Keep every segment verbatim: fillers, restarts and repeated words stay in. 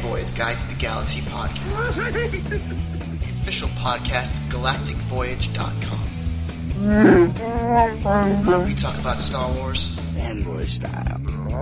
Fanboys Guide to the Galaxy podcast, the official podcast of galactic voyage dot com. We talk about Star Wars, fanboy style.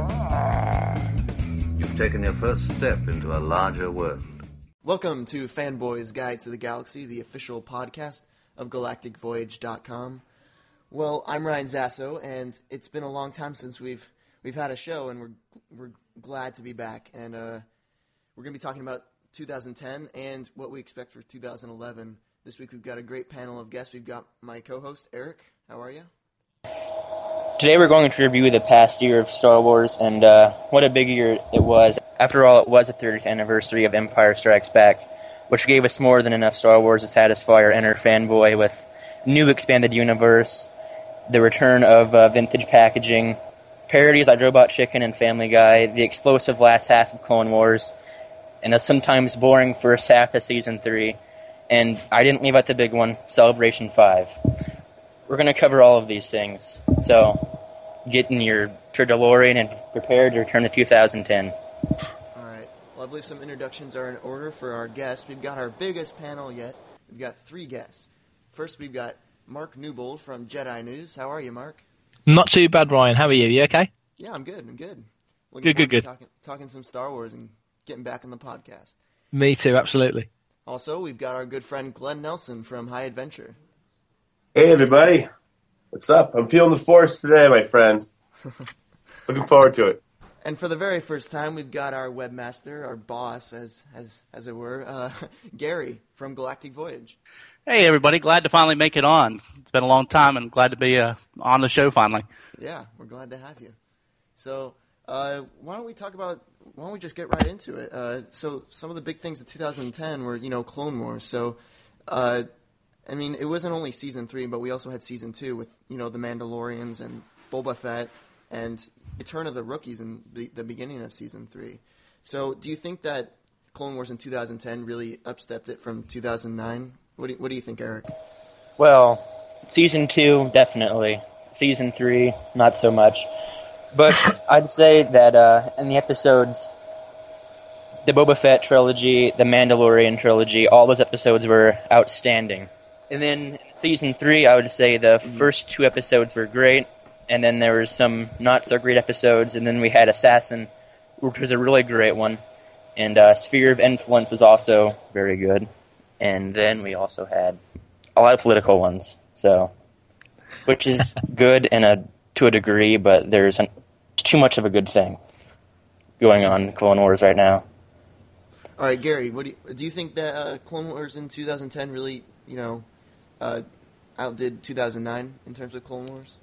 You've taken your first step into a larger world. Welcome to Fanboys Guide to the Galaxy, the official podcast of galactic voyage dot com. Well, I'm Ryan Zasso, and it's been a long time since we've we've had a show, and we're we're glad to be back. And uh, we're going to be talking about two thousand ten and what we expect for two thousand eleven. This week we've got a great panel of guests. We've got my co-host, Eric. How are you? Today we're going to review the past year of Star Wars, and uh, what a big year it was. After all, it was the thirtieth anniversary of Empire Strikes Back, which gave us more than enough Star Wars to satisfy our inner fanboy with new expanded universe, the return of uh, vintage packaging, parodies like Robot Chicken and Family Guy, the explosive last half of Clone Wars, and the sometimes boring first half of Season three. And I didn't leave out the big one, Celebration five. We're going to cover all of these things, so get in your DeLorean and prepare to return to two thousand ten. All right. Well, I believe some introductions are in order for our guests. We've got our biggest panel yet. We've got three guests. First, we've got Mark Newbold from Jedi News. How are you, Mark? Not too bad, Ryan. How are you? You okay? Yeah, I'm good. I'm good. Looking good, good, good. Talking, talking some Star Wars and getting back on the podcast. Me too, absolutely. Also, we've got our good friend Glenn Nelson from High Adventure. Hey, everybody. What's up? I'm feeling the Force today, my friends. Looking forward to it. And for the very first time, we've got our webmaster, our boss, as as as it were, uh, Gary from Galactic Voyage. Hey, everybody. Glad to finally make it on. It's been a long time, and glad to be uh, on the show finally. Yeah, we're glad to have you. So uh, why don't we talk about, why don't we just get right into it? Uh, so some of the big things of two thousand ten were, you know, Clone Wars. So, uh, I mean, it wasn't only Season three, but we also had Season two with, you know, The Mandalorians and Boba Fett and Return of the Rookies in the, the beginning of Season three. So do you think that Clone Wars in two thousand ten really upstepped it from two thousand nine? What do you, what do you think, Eric? Well, Season two, definitely. Season three, not so much. But I'd say that uh, in the episodes, the Boba Fett trilogy, the Mandalorian trilogy, all those episodes were outstanding. And then in Season three, I would say the mm-hmm. first two episodes were great, and then there were some not-so-great episodes, and then we had Assassin, which was a really great one, and uh, Sphere of Influence was also very good. And then we also had a lot of political ones, so which is good in a to a degree, but there's an, too much of a good thing going on in Clone Wars right now. All right, Gary, what do you, do you think that uh, Clone Wars in two thousand ten really, you know, uh, outdid two thousand nine in terms of Clone Wars?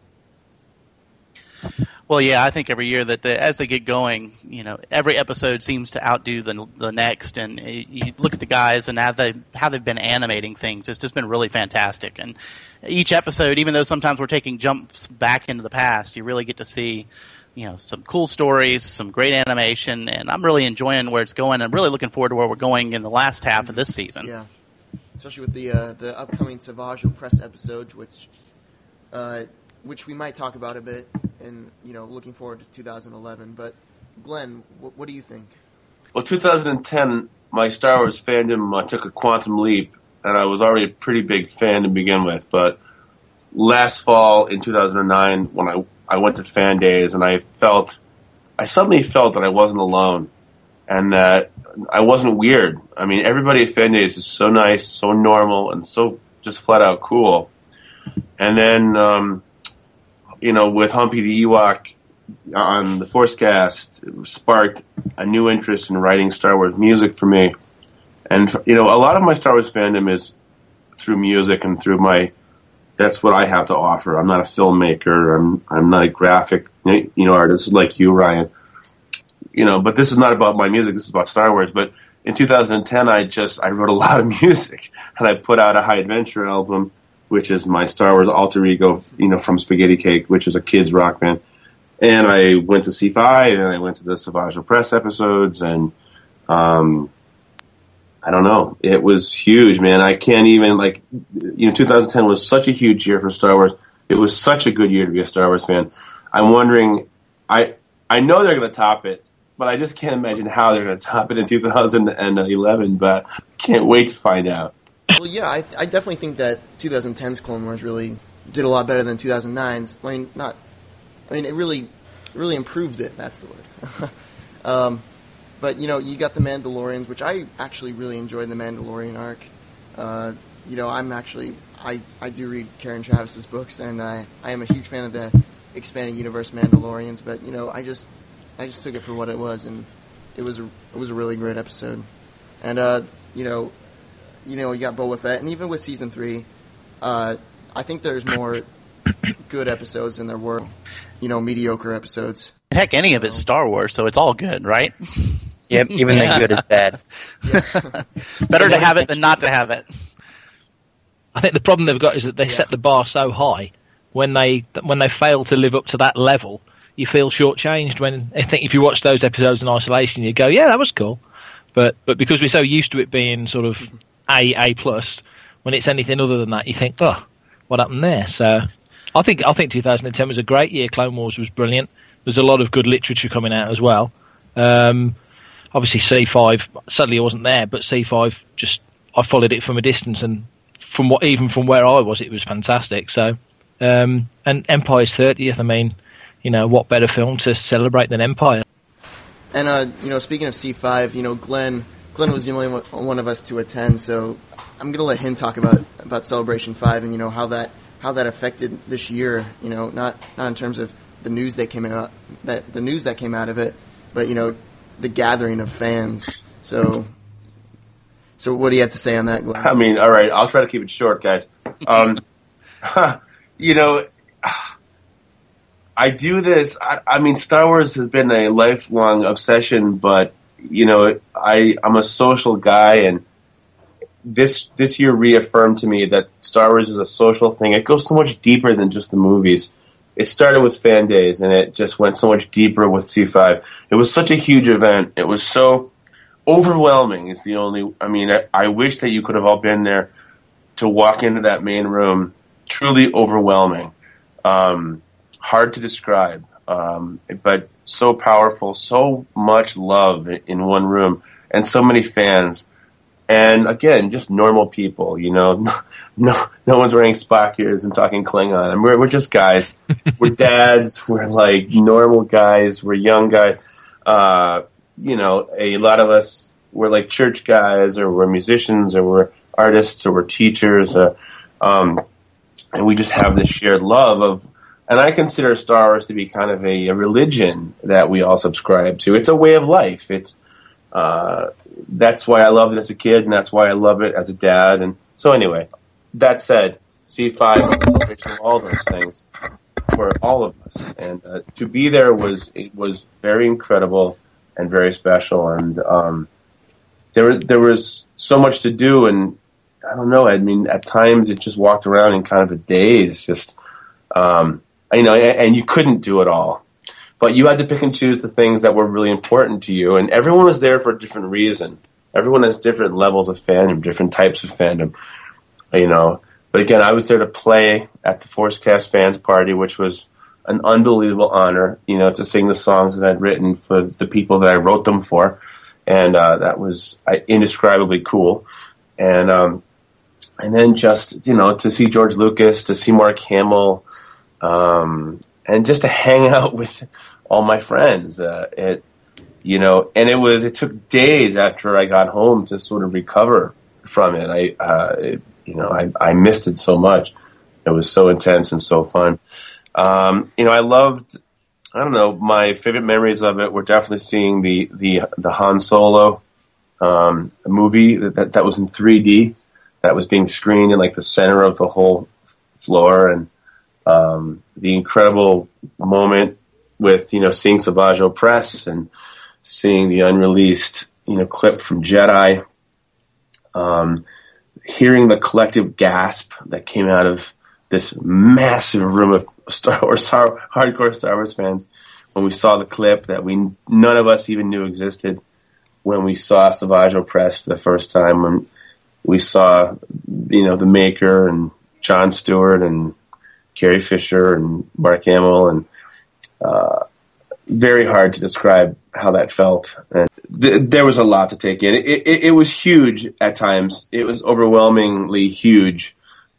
Well, yeah, I think every year that the, as they get going, you know, every episode seems to outdo the the next. And you look at the guys and how they how they've been animating things. It's just been really fantastic. And each episode, even though sometimes we're taking jumps back into the past, you really get to see, you know, some cool stories, some great animation, and I'm really enjoying where it's going. I'm really looking forward to where we're going in the last half of this season. Yeah, especially with the uh, the upcoming Savage Opress episode, which. Uh, which we might talk about a bit, and, you know, looking forward to two thousand eleven. But, Glenn, wh- what do you think? Well, two thousand ten, my Star Wars fandom uh, took a quantum leap, and I was already a pretty big fan to begin with. But last fall in two thousand nine, when I, I went to Fan Days, and I felt, I suddenly felt that I wasn't alone, and that I wasn't weird. I mean, everybody at Fan Days is so nice, so normal, and so just flat out cool. And then... Um, You know, with Humpy the Ewok on the Forcecast, it sparked a new interest in writing Star Wars music for me. And, you know, a lot of my Star Wars fandom is through music and through my, that's what I have to offer. I'm not a filmmaker. I'm I'm not a graphic, you know, artist like you, Ryan. You know, but this is not about my music. This is about Star Wars. But in two thousand ten, I just, I wrote a lot of music. And I put out a High Adventure album, which is my Star Wars alter ego, you know, from Spaghetti Cake, which is a kids rock band. And I went to C five, and I went to the Savage Opress episodes, and um, I don't know. It was huge, man. I can't even, like, you know, two thousand ten was such a huge year for Star Wars. It was such a good year to be a Star Wars fan. I'm wondering, I I know they're going to top it but I just can't imagine how they're going to top it in two thousand eleven. But can't wait to find out. Well, yeah, I, I definitely think that twenty ten's Clone Wars really did a lot better than two thousand nine's. I mean, not. I mean, it really, really improved it. That's the word. um, but you know, you got the Mandalorians, which I actually really enjoyed the Mandalorian arc. Uh, you know, I'm actually I, I do read Karen Travis's books, and I I am a huge fan of the expanded universe Mandalorians. But you know, I just I just took it for what it was, and it was a, it was a really great episode. And uh, you know, you know, you got Boba Fett, and even with season three, uh, I think there's more good episodes than there were, you know, mediocre episodes. Heck, any of it's Star Wars, so it's all good, right? Yep, even Yeah. the good is bad. Better to have it than not to have it. I think the problem they've got is that they Yeah. set the bar so high. When they when they fail to live up to that level, you feel shortchanged. When I think if you watch those episodes in isolation, you go, "Yeah, that was cool," but but because we're so used to it being sort of A A plus, when it's anything other than that, you think, "Oh, what happened there?" So I think I think two thousand ten was a great year. Clone Wars was brilliant. There's a lot of good literature coming out as well. Um, obviously, C five sadly I wasn't there, but C five just I followed it from a distance, and from what even from where I was, it was fantastic. So, um, and Empire's thirtieth. I mean, you know, what better film to celebrate than Empire? And uh, you know, speaking of C five, you know, Glenn Glenn was the only one, one of us to attend, so I'm gonna let him talk about about Celebration Five and you know how that how that affected this year. You know, not not in terms of the news that came out that the news that came out of it, but you know, the gathering of fans. So, so what do you have to say on that, Glenn? I mean, all right, I'll try to keep it short, guys. Um, you know, I do this. I, I mean, Star Wars has been a lifelong obsession, but you know, I I'm a social guy, and this this year reaffirmed to me that Star Wars is a social thing. It goes so much deeper than just the movies. It started with Fan Days, and it just went so much deeper with C five. It was such a huge event. It was so overwhelming. Is the only. I mean, I, I wish that you could have all been there to walk into that main room. Truly overwhelming. Um, hard to describe, um, but so powerful. So much love in one room, and so many fans. And again, just normal people, you know, no, no, no one's wearing Spock ears and talking Klingon. And we're, we're just guys. We're dads. We're like normal guys. We're young guys. Uh, you know, a lot of us, we're like church guys, or we're musicians, or we're artists, or we're teachers. Uh, um, and we just have this shared love of, and I consider Star Wars to be kind of a, a religion that we all subscribe to. It's a way of life. It's, uh, that's why I loved it as a kid, and that's why I love it as a dad. And so anyway, that said, C five was a celebration of all those things for all of us. And uh, to be there was it was very incredible and very special. And um, there there was so much to do, and I don't know. I mean, at times it just walked around in kind of a daze, just um, you know, and, and you couldn't do it all. But you had to pick and choose the things that were really important to you, and everyone was there for a different reason. Everyone has different levels of fandom, different types of fandom, you know. But again, I was there to play at the ForceCast fans party, which was an unbelievable honor, you know, to sing the songs that I'd written for the people that I wrote them for, and uh, that was uh, indescribably cool. And um, and then just, you know, to see George Lucas, to see Mark Hamill, um, and just to hang out with all my friends, uh, it, you know, and it was, it took days after I got home to sort of recover from it. I, uh, it, you know, I, I missed it so much. It was so intense and so fun. Um, you know, I loved, I don't know, my favorite memories of it were definitely seeing the, the, the Han Solo, um, movie that, that was in three D, that was being screened in like the center of the whole floor. And, Um, the incredible moment with, you know, seeing Savage Opress and seeing the unreleased, you know, clip from Jedi, um, hearing the collective gasp that came out of this massive room of Star Wars, hardcore Star Wars fans when we saw the clip that we none of us even knew existed, when we saw Savage Opress for the first time, when we saw, you know, the Maker and Jon Stewart and Carrie Fisher and Mark Hamill, and uh, very hard to describe how that felt. And th- there was a lot to take in. It, it, it was huge at times. It was overwhelmingly huge.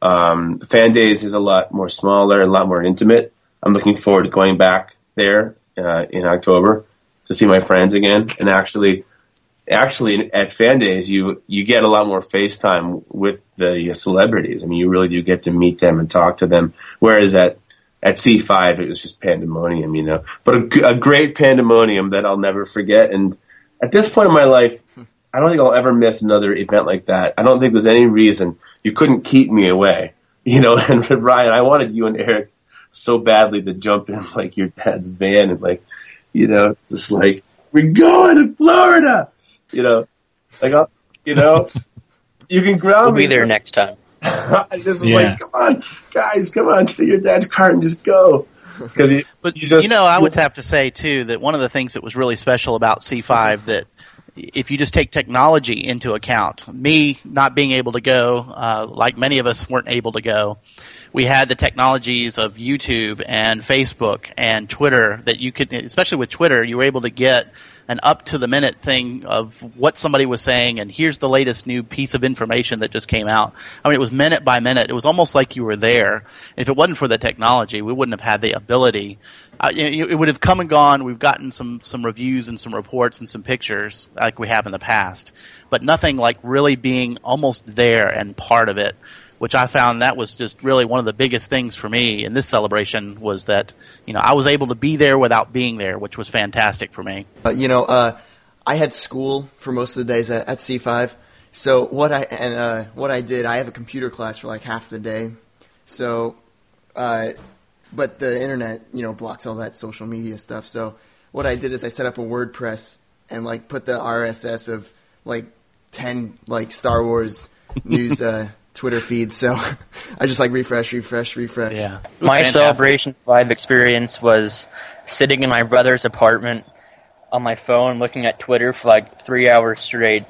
Um, Fan Days is a lot more smaller, a lot more intimate. I'm looking forward to going back there uh, in October to see my friends again. And actually, actually at Fan Days, you you get a lot more FaceTime with the celebrities. I mean, you really do get to meet them and talk to them. Whereas at at C five, it was just pandemonium, you know. But a, a great pandemonium that I'll never forget. And at this point in my life, I don't think I'll ever miss another event like that. I don't think there's any reason you couldn't keep me away, you know. And Ryan, I wanted you and Eric so badly to jump in like your dad's van and like, you know, just like, we're going to Florida, you know, like, uh, you know, you can ground we'll me. We'll be there next time. I just was Yeah. like, come on, guys, come on, steal your dad's car and just go. Because you, But you just, you know, I would have to say too that one of the things that was really special about C five that if you just take technology into account, me not being able to go, uh, like many of us weren't able to go, we had the technologies of YouTube and Facebook and Twitter that you could, especially with Twitter, you were able to get an up-to-the-minute thing of what somebody was saying, and here's the latest new piece of information that just came out. I mean, it was minute by minute. It was almost like you were there. If it wasn't for the technology, we wouldn't have had the ability. Uh, it would have come and gone. We've gotten some, some reviews and some reports and some pictures like we have in the past, but nothing like really being almost there and part of it, which I found that was just really one of the biggest things for me in this celebration was that, you know, I was able to be there without being there, which was fantastic for me. Uh, you know, uh, I had school for most of the days at, at C five. So what I and uh, what I did, I have a computer class for like half the day. So, uh, but the internet, you know, blocks all that social media stuff. So what I did is I set up a WordPress and like put the R S S of like ten like Star Wars news uh, Twitter feeds. So I just like refresh, refresh, refresh. Yeah. My fantastic. Celebration five experience was sitting in my brother's apartment on my phone looking at Twitter for like three hours straight.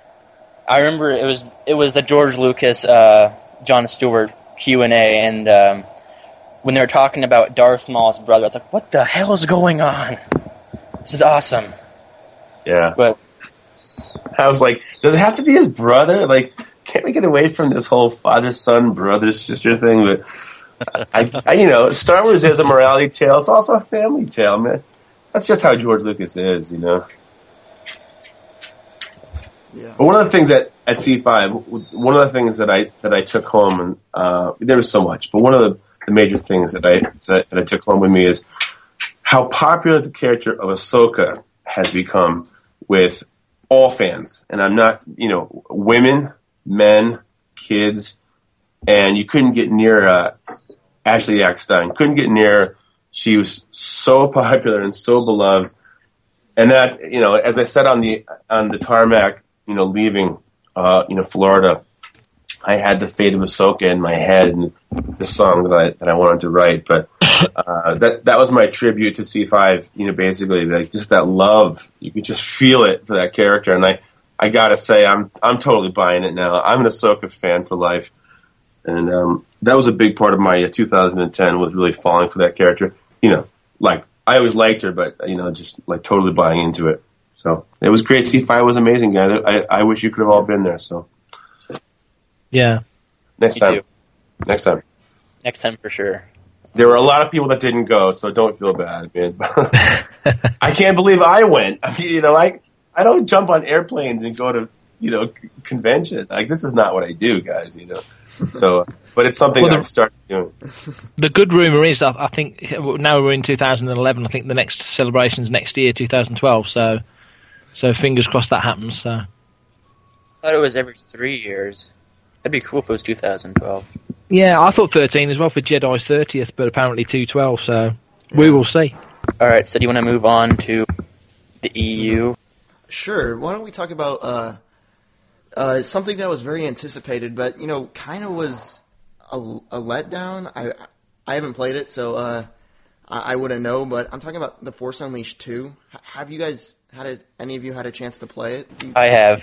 I remember it was it was the George Lucas, uh, Jon Stewart Q and A, and um, when they were talking about Darth Maul's brother, I was like, what the hell is going on? This is awesome. yeah. But I was like, does it have to be his brother? Like, can't we get away from this whole father-son, brother-sister thing? But, I, I, you know, Star Wars is a morality tale. It's also a family tale, man. That's just how George Lucas is, you know. Yeah. But one of the things at, at C five, one of the things that I that I took home, and uh, there was so much, but one of the, the major things that I that, that I took home with me is how popular the character of Ahsoka has become with all fans. And I'm not, you know, women, men, kids, and you couldn't get near uh, Ashley Eckstein. Couldn't get near her. She was so popular and so beloved. And that, you know, as I said on the on the tarmac, you know, leaving, uh, you know, Florida, I had the fate of Ahsoka in my head and the song that I that I wanted to write. But uh, that that was my tribute to C five. You know, basically, like just that love, you could just feel it for that character. And I, I gotta say, I'm I'm totally buying it now. I'm an Ahsoka fan for life, and um, that was a big part of my uh, two thousand ten was really falling for that character. You know, like I always liked her, but you know, just like totally buying into it. So it was great. C five was amazing, guys. I, I wish you could have all been there. So Yeah. next Me time, too. next time. next time for sure. There were a lot of people that didn't go, so don't feel bad, man. I can't believe I went. I mean, you know, I I don't jump on airplanes and go to you know c- convention. Like this is not what I do, guys. You know, so but it's something Well, the- I've started doing. The good rumour is, I, I think, now we're in two thousand eleven, I think the next celebration's next year, two thousand twelve, so so fingers crossed that happens. So. I thought it was every three years. That'd be cool if it was two thousand twelve. Yeah, I thought thirteen as well for Jedi's thirtieth, but apparently two twelve, so we will see. All right, so do you want to move on to the E U? Sure. Why don't we talk about uh, uh, something that was very anticipated, but you know, kind of was a, a letdown. I I haven't played it, so uh, I, I wouldn't know. But I'm talking about The Force Unleashed two. H- have you guys had a, any of you had a chance to play it? Do you- I have.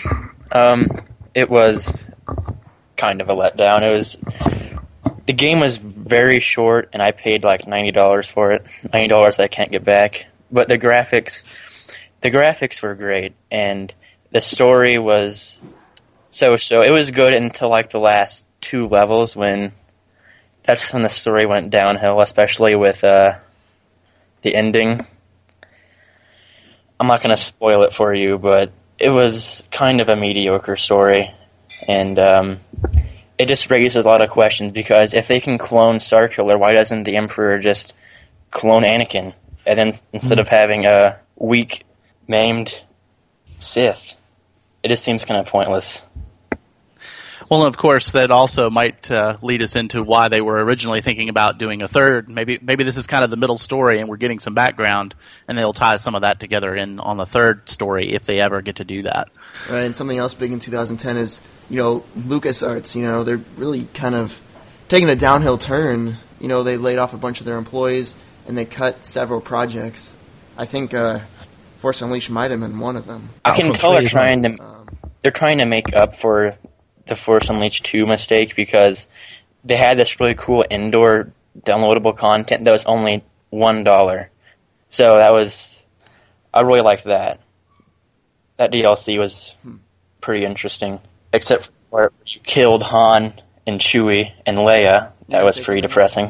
Um, it was kind of a letdown. It was the game was very short, and I paid like ninety dollars for it. Ninety dollars I can't get back. But the graphics, the graphics were great, and the story was so-so. It was good until like the last two levels when that's when the story went downhill, especially with uh, the ending. I'm not going to spoil it for you, but it was kind of a mediocre story, and um, it just raises a lot of questions, because if they can clone Starkiller, why doesn't the Emperor just clone Anakin, and then instead mm. of having a weak, maimed Sith? It just seems kind of pointless. Well, of course, that also might uh, lead us into why they were originally thinking about doing a third. Maybe maybe this is kind of the middle story, and we're getting some background, and they'll tie some of that together in on the third story if they ever get to do that. Right, and something else big in two thousand ten is, you know, LucasArts. You know, they're really kind of taking a downhill turn. You know, they laid off a bunch of their employees, and they cut several projects. I think uh, Force Unleashed might have been one of them. I can tell they're trying to um, they're trying to make up for the Force Unleashed two mistake, because they had this really cool indoor downloadable content that was only one dollar. So that was, I really liked that. That D L C was pretty interesting, except for you killed Han and Chewie and Leia. That was pretty depressing.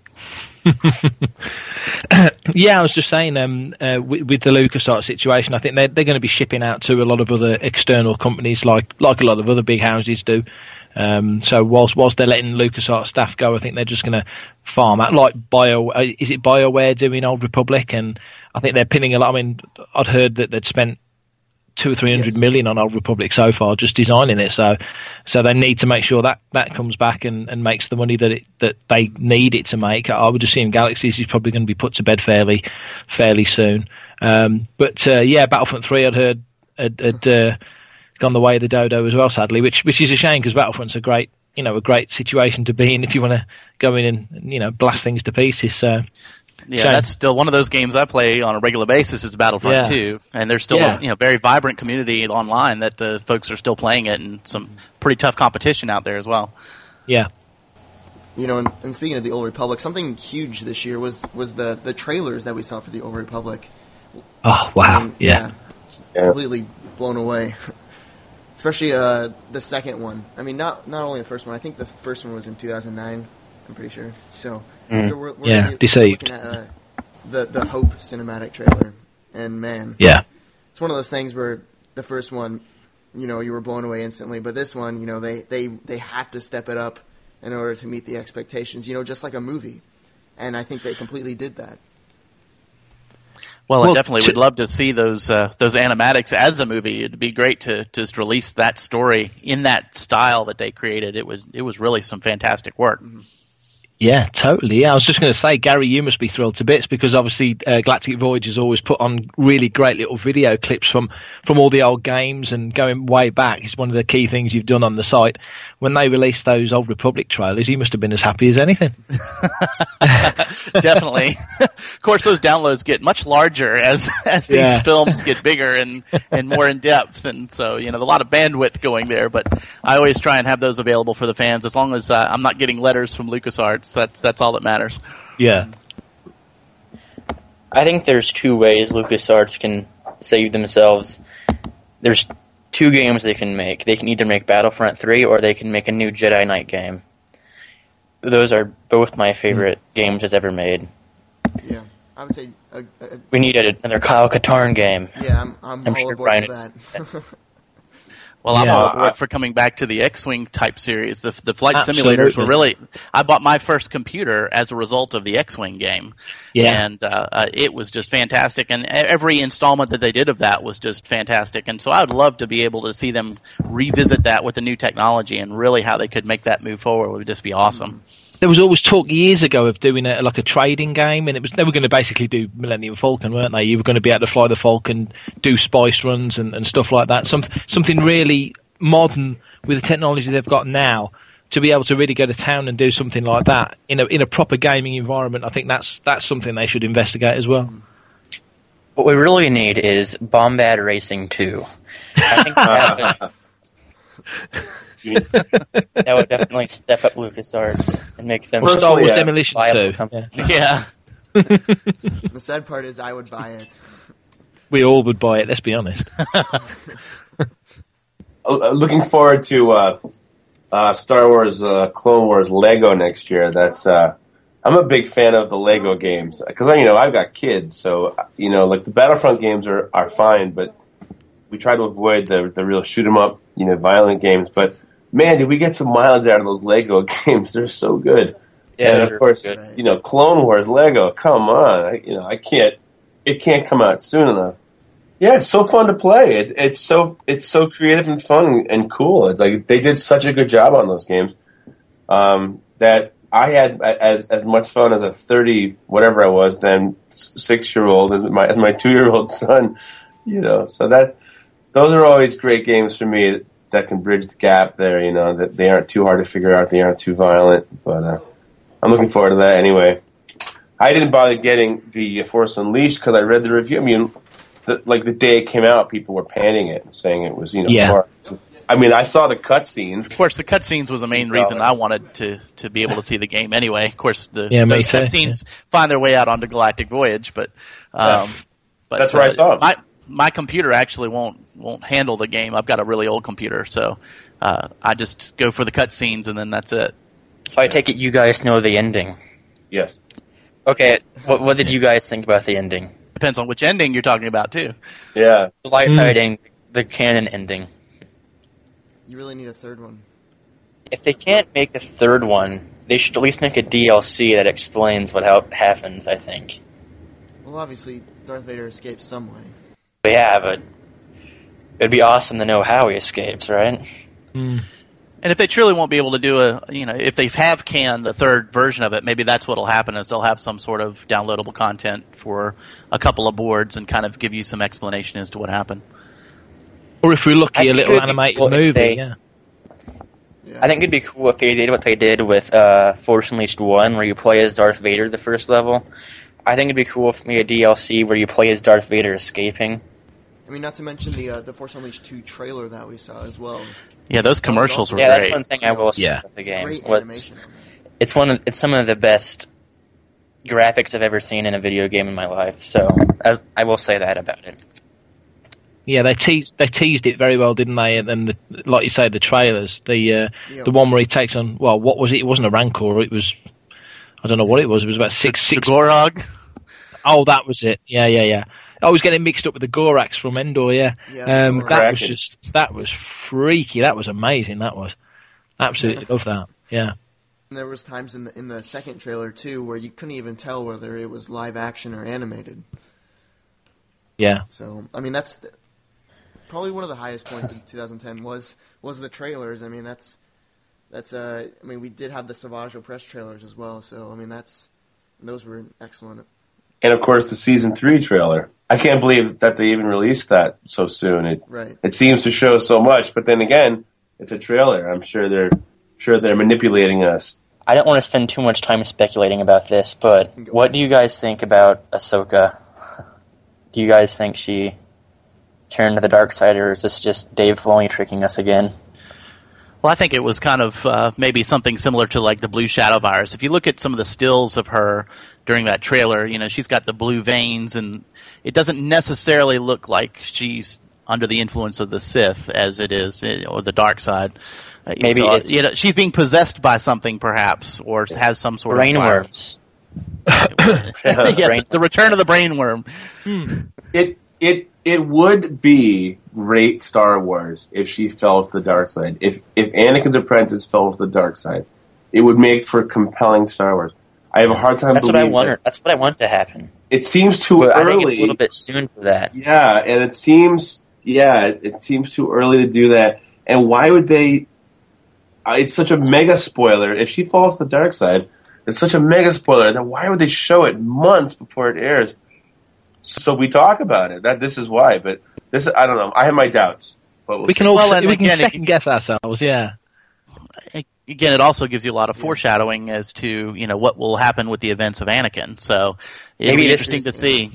Yeah, I was just saying, um, uh, with, with the LucasArts situation, I think they're, they're going to be shipping out to a lot of other external companies, like like a lot of other big houses do. Um, so whilst whilst they're letting LucasArts staff go, I think they're just going to farm out, like Bio. Uh, is it BioWare doing Old Republic? And I think they're pinning a lot. I mean, I'd heard that they'd spent two or three hundred yes. million on Old Republic so far, just designing it. So, so they need to make sure that, that comes back and, and makes the money that it, that they need it to make. I would assume Galaxies is probably going to be put to bed fairly, fairly soon. Um, but uh, yeah, Battlefront three, I'd heard had, had uh, gone the way of the dodo as well, sadly, which which is a shame, because Battlefront's a great, you know, a great situation to be in if you want to go in and, you know, blast things to pieces. So. Yeah, Shame. That's still one of those games I play on a regular basis is Battlefront yeah. two, and there's still yeah. a you know, very vibrant community online that the folks are still playing it, and some pretty tough competition out there as well. Yeah. You know, and, and speaking of the Old Republic, something huge this year was, was the, the trailers that we saw for the Old Republic. Oh, wow, I mean, yeah. yeah. Completely blown away. Especially uh, the second one. I mean, not not only the first one. I think the first one was in two thousand nine, I'm pretty sure. So... Mm. So we're, we're yeah, be, deceived. Looking at uh, the the Hope cinematic trailer, and man, yeah, it's one of those things where the first one, you know, you were blown away instantly, but this one, you know, they they they had to step it up in order to meet the expectations, you know, just like a movie, and I think they completely did that. Well, well I definitely to, would love to see those uh, those animatics as a movie. It'd be great to just release that story in that style that they created. It was it was really some fantastic work. Mm-hmm. Yeah, totally. Yeah, I was just going to say, Gary, you must be thrilled to bits, because obviously uh, Galactic Voyage has always put on really great little video clips from, from all the old games, and going way back is one of the key things you've done on the site. When they released those Old Republic trailers, you must have been as happy as anything. Definitely. Of course, those downloads get much larger as as these yeah. films get bigger and, and more in depth, and so you know, a lot of bandwidth going there. But I always try and have those available for the fans, as long as uh, I'm not getting letters from LucasArts. That's that's all that matters. Yeah. I think there's two ways LucasArts can save themselves. There's two games they can make. They can either make Battlefront three, or they can make a new Jedi Knight game. Those are both my favorite mm. games as ever made. Yeah, I would say... A, a, we need another Kyle Katarn game. Yeah, I'm, I'm, I'm all sure aboard Brian for that. Well, I'm yeah, all aboard I, for coming back to the X-Wing type series. The the flight absolutely. simulators were really... I bought my first computer as a result of the X-Wing game. Yeah. And uh, uh, it was just fantastic. And every installment that they did of that was just fantastic. And so I would love to be able to see them revisit that with the new technology, and really how they could make that move forward would just be awesome. There was always talk years ago of doing a, like a trading game, and it was they were going to basically do Millennium Falcon, weren't they? You were going to be able to fly the Falcon, do spice runs and, and stuff like that. Some something really modern with the technology they've got now, to be able to really go to town and do something like that in a in a proper gaming environment. I think that's that's something they should investigate as well. What we really need is Bombad Racing two. I think that would, that would definitely step up LucasArts and make them Well, Star Wars yeah. Demolition viable two. company. Yeah. The sad part is I would buy it. we all would buy it. Let's be honest. Uh, looking forward to uh, uh, Star Wars uh, Clone Wars Lego next year. That's uh, I'm a big fan of the Lego games because you know I've got kids, so you know like the Battlefront games are, are fine, but we try to avoid the the real shoot 'em up, you know, violent games. But man, did we get some mileage out of those Lego games? They're so good. Yeah, and of course, good. you know, Clone Wars Lego. Come on, I, you know I can't. It can't come out soon enough. Yeah, it's so fun to play. It, it's so it's so creative and fun and cool. It's like they did such a good job on those games um, that I had as as much fun as a thirty whatever I was then six year old as my as my two year old son. You know, so that those are always great games for me that can bridge the gap there. You know, that they aren't too hard to figure out. They aren't too violent. But uh, I'm looking forward to that anyway. I didn't bother getting the Force Unleashed because I read the review. I mean. The, like the day it came out, people were panning it and saying it was, you know, Yeah. more. I mean, I saw the cutscenes. Of course, the cutscenes was the main reason I wanted to, to be able to see the game anyway. Of course, the Yeah, me those too, cutscenes find their way out onto Galactic Voyage, but um, Yeah. but That's where I saw 'em. My my computer actually won't won't handle the game. I've got a really old computer, so uh, I just go for the cutscenes and then that's it. So I take it you guys know the ending. Yes. Okay, what, what did you guys think about the ending? Depends on which ending you're talking about too. Yeah. The light Mm. side ending, the canon ending. You really need a third one. If they can't make a third one, they should at least make a D L C that explains what ha- happens, I think. Well, obviously, Darth Vader escapes some way. But yeah, but it'd be awesome to know how he escapes, right? Mm. And if they truly won't be able to do a, you know, if they have canned a third version of it, maybe that's what'll happen is they'll have some sort of downloadable content for a couple of boards and kind of give you some explanation as to what happened. Or if we're I lucky, a think little it'd be animated cool if movie. they- Yeah. Yeah. I think it'd be cool if they did what they did with uh, Force Unleashed one, where you play as Darth Vader the first level. I think it'd be cool if they made a D L C where you play as Darth Vader escaping. I mean, not to mention the uh, the Force Unleashed two trailer that we saw as well. Yeah, those commercials were Yeah, that's great. one thing I will say Yeah. about the game. Great was animation. on that. it's one of, it's some of the best graphics I've ever seen in a video game in my life. So I, I will say that about it. Yeah, they teased they teased it very well, didn't they? And then, the, like you say, the trailers, the uh, Yeah. the one where he takes on, well, what was it? It wasn't a Rancor. It was, I don't know what it was. It was about six The six. Gorog. Oh, that was it. Yeah, yeah, yeah. I was getting mixed up with the Gorax from Endor. Yeah, Yeah, the um, Gorax. that was Kraken. just that was freaky. That was amazing. That was absolutely love that. Yeah. And there was times in the in the second trailer too where you couldn't even tell whether it was live action or animated. Yeah. So I mean, that's the, probably one of the highest points of twenty ten was was the trailers. I mean, that's that's uh, I mean, we did have the Savage Press trailers as well. So I mean, that's those were excellent. And of course, the season three trailer. I can't believe that they even released that so soon. It Right. it seems to show so much, but then again, it's a trailer. I'm sure they're sure they're manipulating us. I don't want to spend too much time speculating about this, but what do you guys think about Ahsoka? Do you guys think she turned to the dark side, or is this just Dave Filoni tricking us again? Well, I think it was kind of uh, maybe something similar to like the Blue Shadow virus. If you look at some of the stills of her during that trailer, you know, she's got the blue veins, and it doesn't necessarily look like she's under the influence of the Sith as it is, eh, or the dark side. Uh, Maybe so, it's- you know, she's being possessed by something, perhaps, or has some sort of virus. Brainworms. Yes, Brain- the return of the brainworm. It it it would be great Star Wars if she fell to the dark side. If if Anakin's apprentice fell to the dark side, it would make for compelling Star Wars. I have a hard time That's what I believing want. that. That's what I want to happen. It seems too But I early. think it's a little bit soon for that. Yeah, and it seems yeah, it, it seems too early to do that. And why would they? Uh, it's such a mega spoiler. If she falls to the dark side, it's such a mega spoiler. Then why would they show it months before it airs? So we talk about it. That this is why. But this, I don't know. I have my doubts. But we'll We see. can all Well, and we can again, it- second guess ourselves. Yeah. Again, it also gives you a lot of foreshadowing as to, you know, what will happen with the events of Anakin. So it'll Maybe be this interesting to is- see.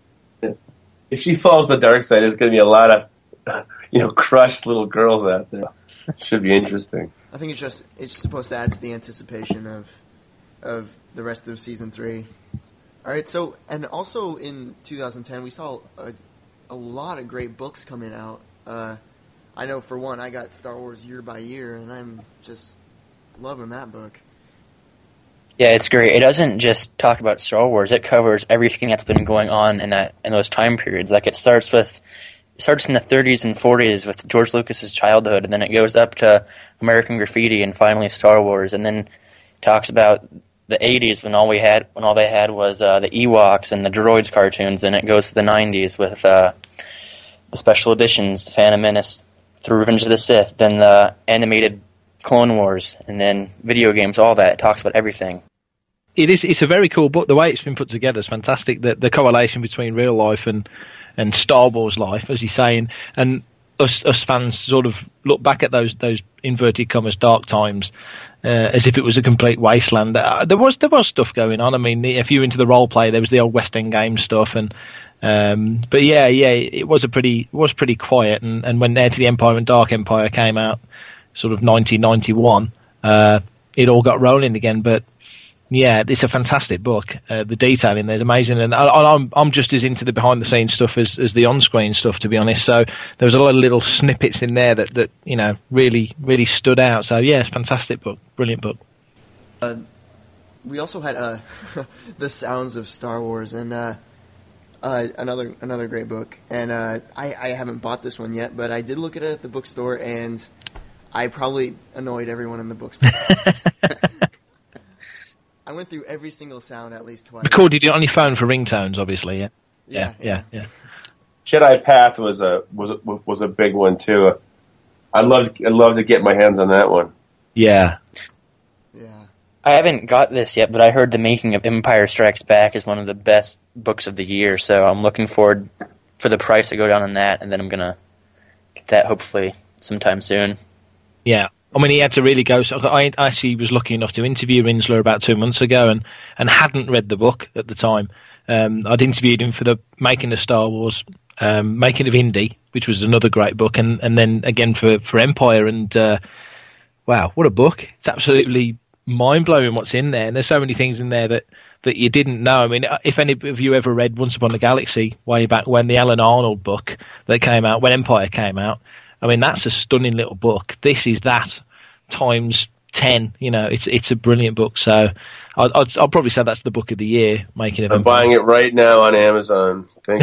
If she falls to the dark side, there's going to be a lot of you know crushed little girls out there. Should be interesting. I think it's just it's just supposed to add to the anticipation of of the rest of season three. All right, so and also in two thousand ten we saw a, a lot of great books coming out. Uh, I know for one, I got Star Wars Year by Year, and I'm just loving that book. Yeah, it's great. It doesn't just talk about Star Wars. It covers everything that's been going on in that in those time periods. Like it starts with it starts in the thirties and forties with George Lucas's childhood, and then it goes up to American Graffiti and finally Star Wars, and then talks about the eighties when all we had when all they had was uh, the Ewoks and the Droids cartoons. Then it goes to the nineties with uh, the special editions, the Phantom Menace, through Revenge of the Sith, then the animated Clone Wars, and then video games, all that. It talks about everything. It is. It's a very cool book. The way it's been put together is fantastic. The, the correlation between real life and, and Star Wars life, as you're saying, and us us fans sort of look back at those those inverted commas dark times uh, as if it was a complete wasteland. Uh, there was there was stuff going on. I mean, if you're into the role play, there was the old West End game stuff, and um, but yeah, yeah, it was a pretty it was pretty quiet. And, and when Heir to the Empire and Dark Empire came out, sort of nineteen ninety-one, uh, it all got rolling again. But yeah, it's a fantastic book. Uh, the detail in there is amazing, and I, I'm I'm just as into the behind the scenes stuff as, as the on screen stuff, to be honest. So there was a lot of little snippets in there that, that you know really really stood out. So yeah, it's a fantastic book, brilliant book. Uh, we also had uh, The Sounds of Star Wars, and uh, uh, another another great book. And uh, I I haven't bought this one yet, but I did look at it at the bookstore, and I probably annoyed everyone in the bookstore. I went through every single sound at least twice. Recorded it on your phone for ringtones, obviously. Yeah, yeah, yeah, yeah. yeah. Jedi Path was a was a, was a big one too. I loved I love to get my hands on that one. Yeah. Yeah. I haven't got this yet, but I heard the making of Empire Strikes Back is one of the best books of the year, so I'm looking forward for the price to go down on that, and then I'm gonna get that hopefully sometime soon. Yeah. I mean, he had to really go. So I actually was lucky enough to interview Rinsler about two months ago, and, and hadn't read the book at the time. Um, I'd interviewed him for the making of Star Wars, um, making of Indy, which was another great book, and, and then again for, for Empire. And uh, wow, what a book! It's absolutely mind blowing what's in there, and there's so many things in there that, that you didn't know. I mean, if any of you ever read Once Upon a Galaxy way back when, the Alan Arnold book that came out when Empire came out. I mean, that's a stunning little book. This is that times ten. You know, it's it's a brilliant book. So I'd, I'd, I'll probably say that's the book of the year. Making of I'm buying it right now on Amazon. Thank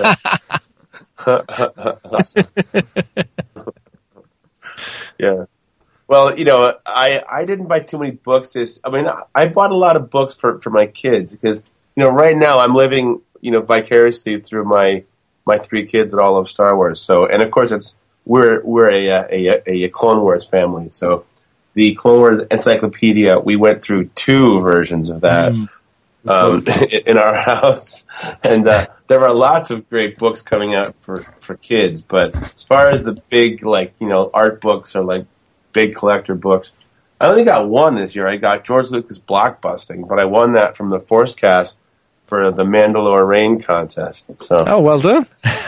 you. Yeah. Well, you know, I, I didn't buy too many books. This, I mean, I, I bought a lot of books for, for my kids because, you know, right now I'm living, you know, vicariously through my my three kids that all love Star Wars. So, and of course, it's We're we're a, a a Clone Wars family, so the Clone Wars Encyclopedia, we went through two versions of that mm. um, in our house, and uh, there are lots of great books coming out for, for kids. But as far as the big, like you know, art books or like big collector books, I only got one this year. I got George Lucas Blockbusting, but I won that from the Force Cast for the Mandalore Rain contest. So, oh, well done.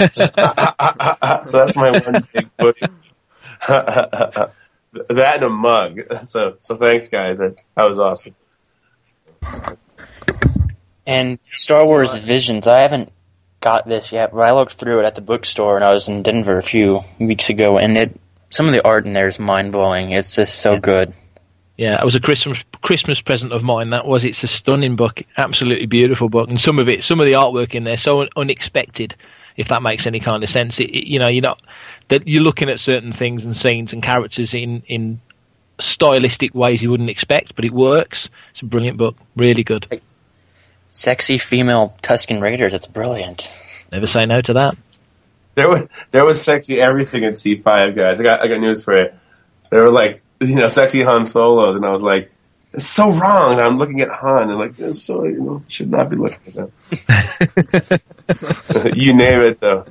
So that's my one big book. That and a mug. So, so thanks, guys. That, that was awesome. And Star Wars Visions, I haven't got this yet, but I looked through it at the bookstore, and I was in Denver a few weeks ago, and it some of the art in there is mind-blowing. It's just so good. Yeah, it was a Christmas Christmas present of mine. That was. It's a stunning book, absolutely beautiful book, and some of it, some of the artwork in there, so un- unexpected. If that makes any kind of sense, it, it, you know, you're not that you're looking at certain things and scenes and characters in in stylistic ways you wouldn't expect, but it works. It's a brilliant book, really good. Sexy female Tusken Raiders. It's brilliant. Never say no to that. There was there was sexy everything in C five, guys. I got I got news for you. There were like. You know, sexy Han Solos, and I was like, it's so wrong. And I'm looking at Han, and like, it's so, you know, should not be looking at that. You name it, though.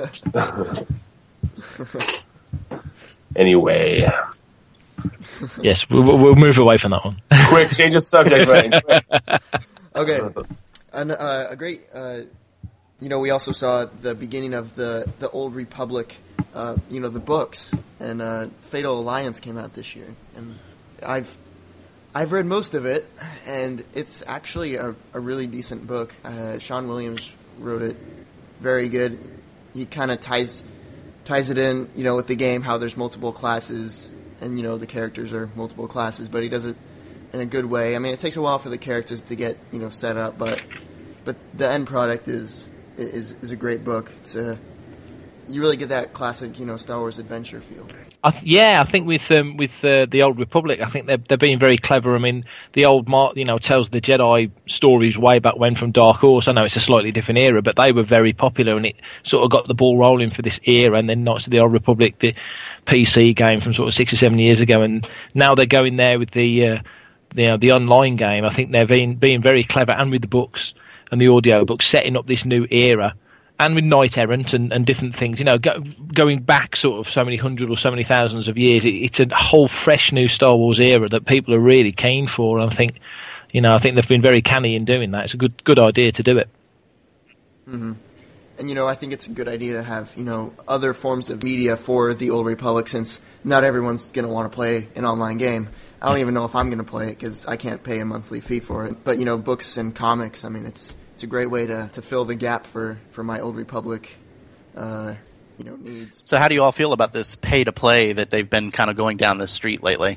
Anyway. Yes, we'll, we'll move away from that one. Quick, change of subject, Ryan. Okay. An, uh, a great, uh, you know, we also saw the beginning of the, the Old Republic, uh, you know, the books, and uh, Fatal Alliance came out this year, and I've I've read most of it, and it's actually a, a really decent book. Uh, Sean Williams wrote it, very good. he kind of ties ties it in, you know, with the game, how there's multiple classes and, you know, the characters are multiple classes, but he does it in a good way. I mean, it takes a while for the characters to get, you know, set up, but but the end product is is is a great book. It's a you really get that classic, you know, Star Wars adventure feel. I th- yeah, I think with um, with uh, the Old Republic, I think they're they're being very clever. I mean, the old Mar- you know Tales of the Jedi stories way back when from Dark Horse. I know it's a slightly different era, but they were very popular, and it sort of got the ball rolling for this era. And then Knights of the Old Republic, the P C game from sort of six or seven years ago, and now they're going there with the uh, the, you know, the online game. I think they're being being very clever, and with the books and the audio books, setting up this new era. And with Knight Errant and, and different things, you know, go, going back sort of so many hundred or so many thousands of years, it, it's a whole fresh new Star Wars era that people are really keen for. And I think, you know, I think they've been very canny in doing that. It's a good good idea to do it. Mm-hmm. And, you know, I think it's a good idea to have, you know, other forms of media for the Old Republic, since not everyone's going to want to play an online game. I don't even know if I'm going to play it because I can't pay a monthly fee for it. But, you know, books and comics, I mean, it's... It's a great way to, to fill the gap for, for my Old Republic, uh, you know, needs. So how do you all feel about this pay-to-play that they've been kind of going down the street lately?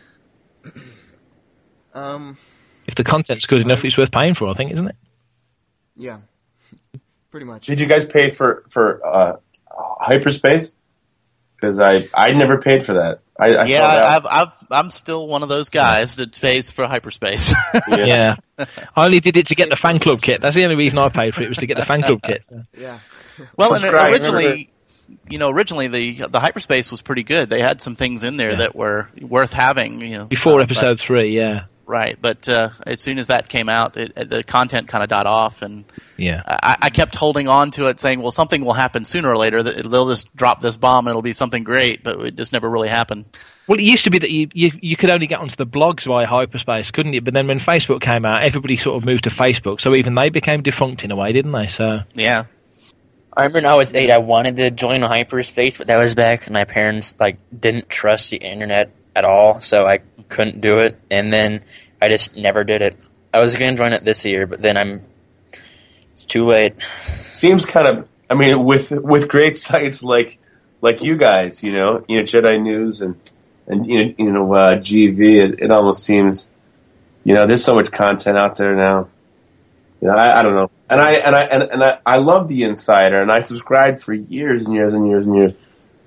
Um, if the content's good enough, it's worth paying for, I think, isn't it? Yeah, pretty much. Did you guys pay for, for uh, Hyperspace? Because I, I never paid for that. I, I yeah, I've, I've, I'm still one of those guys that pays for Hyperspace. yeah. yeah. I only did it to get the fan club kit. That's the only reason I paid for it, was to get the fan club kit. So. Yeah. Well, and originally, you know, originally the the Hyperspace was pretty good. They had some things in there yeah. that were worth having. You know, before uh, episode but, three, yeah. Right, but uh, as soon as that came out, it, the content kind of died off, and yeah, I, I kept holding on to it, saying, "Well, something will happen sooner or later. That they'll just drop this bomb, and it'll be something great." But it just never really happened. Well, it used to be that you, you you could only get onto the blogs via Hyperspace, couldn't you? But then when Facebook came out, everybody sort of moved to Facebook, so even they became defunct in a way, didn't they? So yeah. I remember when I was eight, I wanted to join Hyperspace, but that was back when my parents like didn't trust the internet at all, so I couldn't do it, and then I just never did it. I was going to join it this year, but then I'm. It's too late. Seems kind of. I mean, with with great sites like like you guys, you know, you know, Jedi News and and you know, you know, uh, G V. It, it almost seems, you know, there's so much content out there now. You know, I, I don't know, and I and I and, and I, I love the Insider, and I subscribed for years and years and years and years.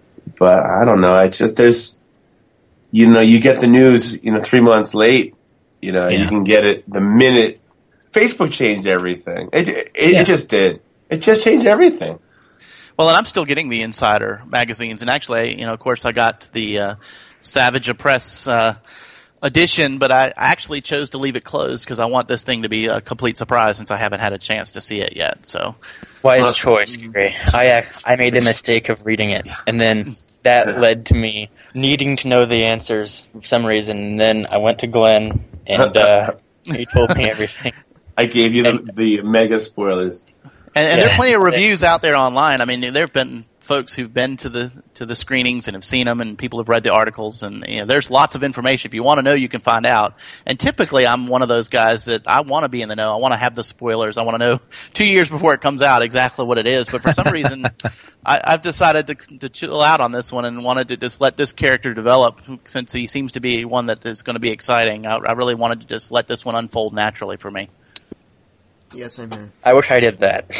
But I don't know. I just there's, you know, you get the news, you know, three months late. You know, yeah. you can get it the minute Facebook changed everything. It it, yeah. it just did. It just changed everything. Well, and I'm still getting the Insider magazines, and actually, you know, of course, I got the uh, Savage Press uh, edition, but I, I actually chose to leave it closed because I want this thing to be a complete surprise since I haven't had a chance to see it yet. So, wise well, choice, Gray. I I made the mistake of reading it, and then that led to me needing to know the answers for some reason. And then I went to Glenn. And uh, he told me everything. I gave you the, the mega spoilers. And, and yes. there are plenty of reviews out there online. I mean, there have been folks who've been to the to the screenings and have seen them, and people have read the articles. And you know, there's lots of information. If you want to know, you can find out. And typically, I'm one of those guys that I want to be in the know. I want to have the spoilers. I want to know two years before it comes out exactly what it is. But for some reason, I, I've decided to, to chill out on this one and wanted to just let this character develop, since he seems to be one that is going to be exciting. I, I really wanted to just let this one unfold naturally for me. Yes, I'm here. I wish I did that.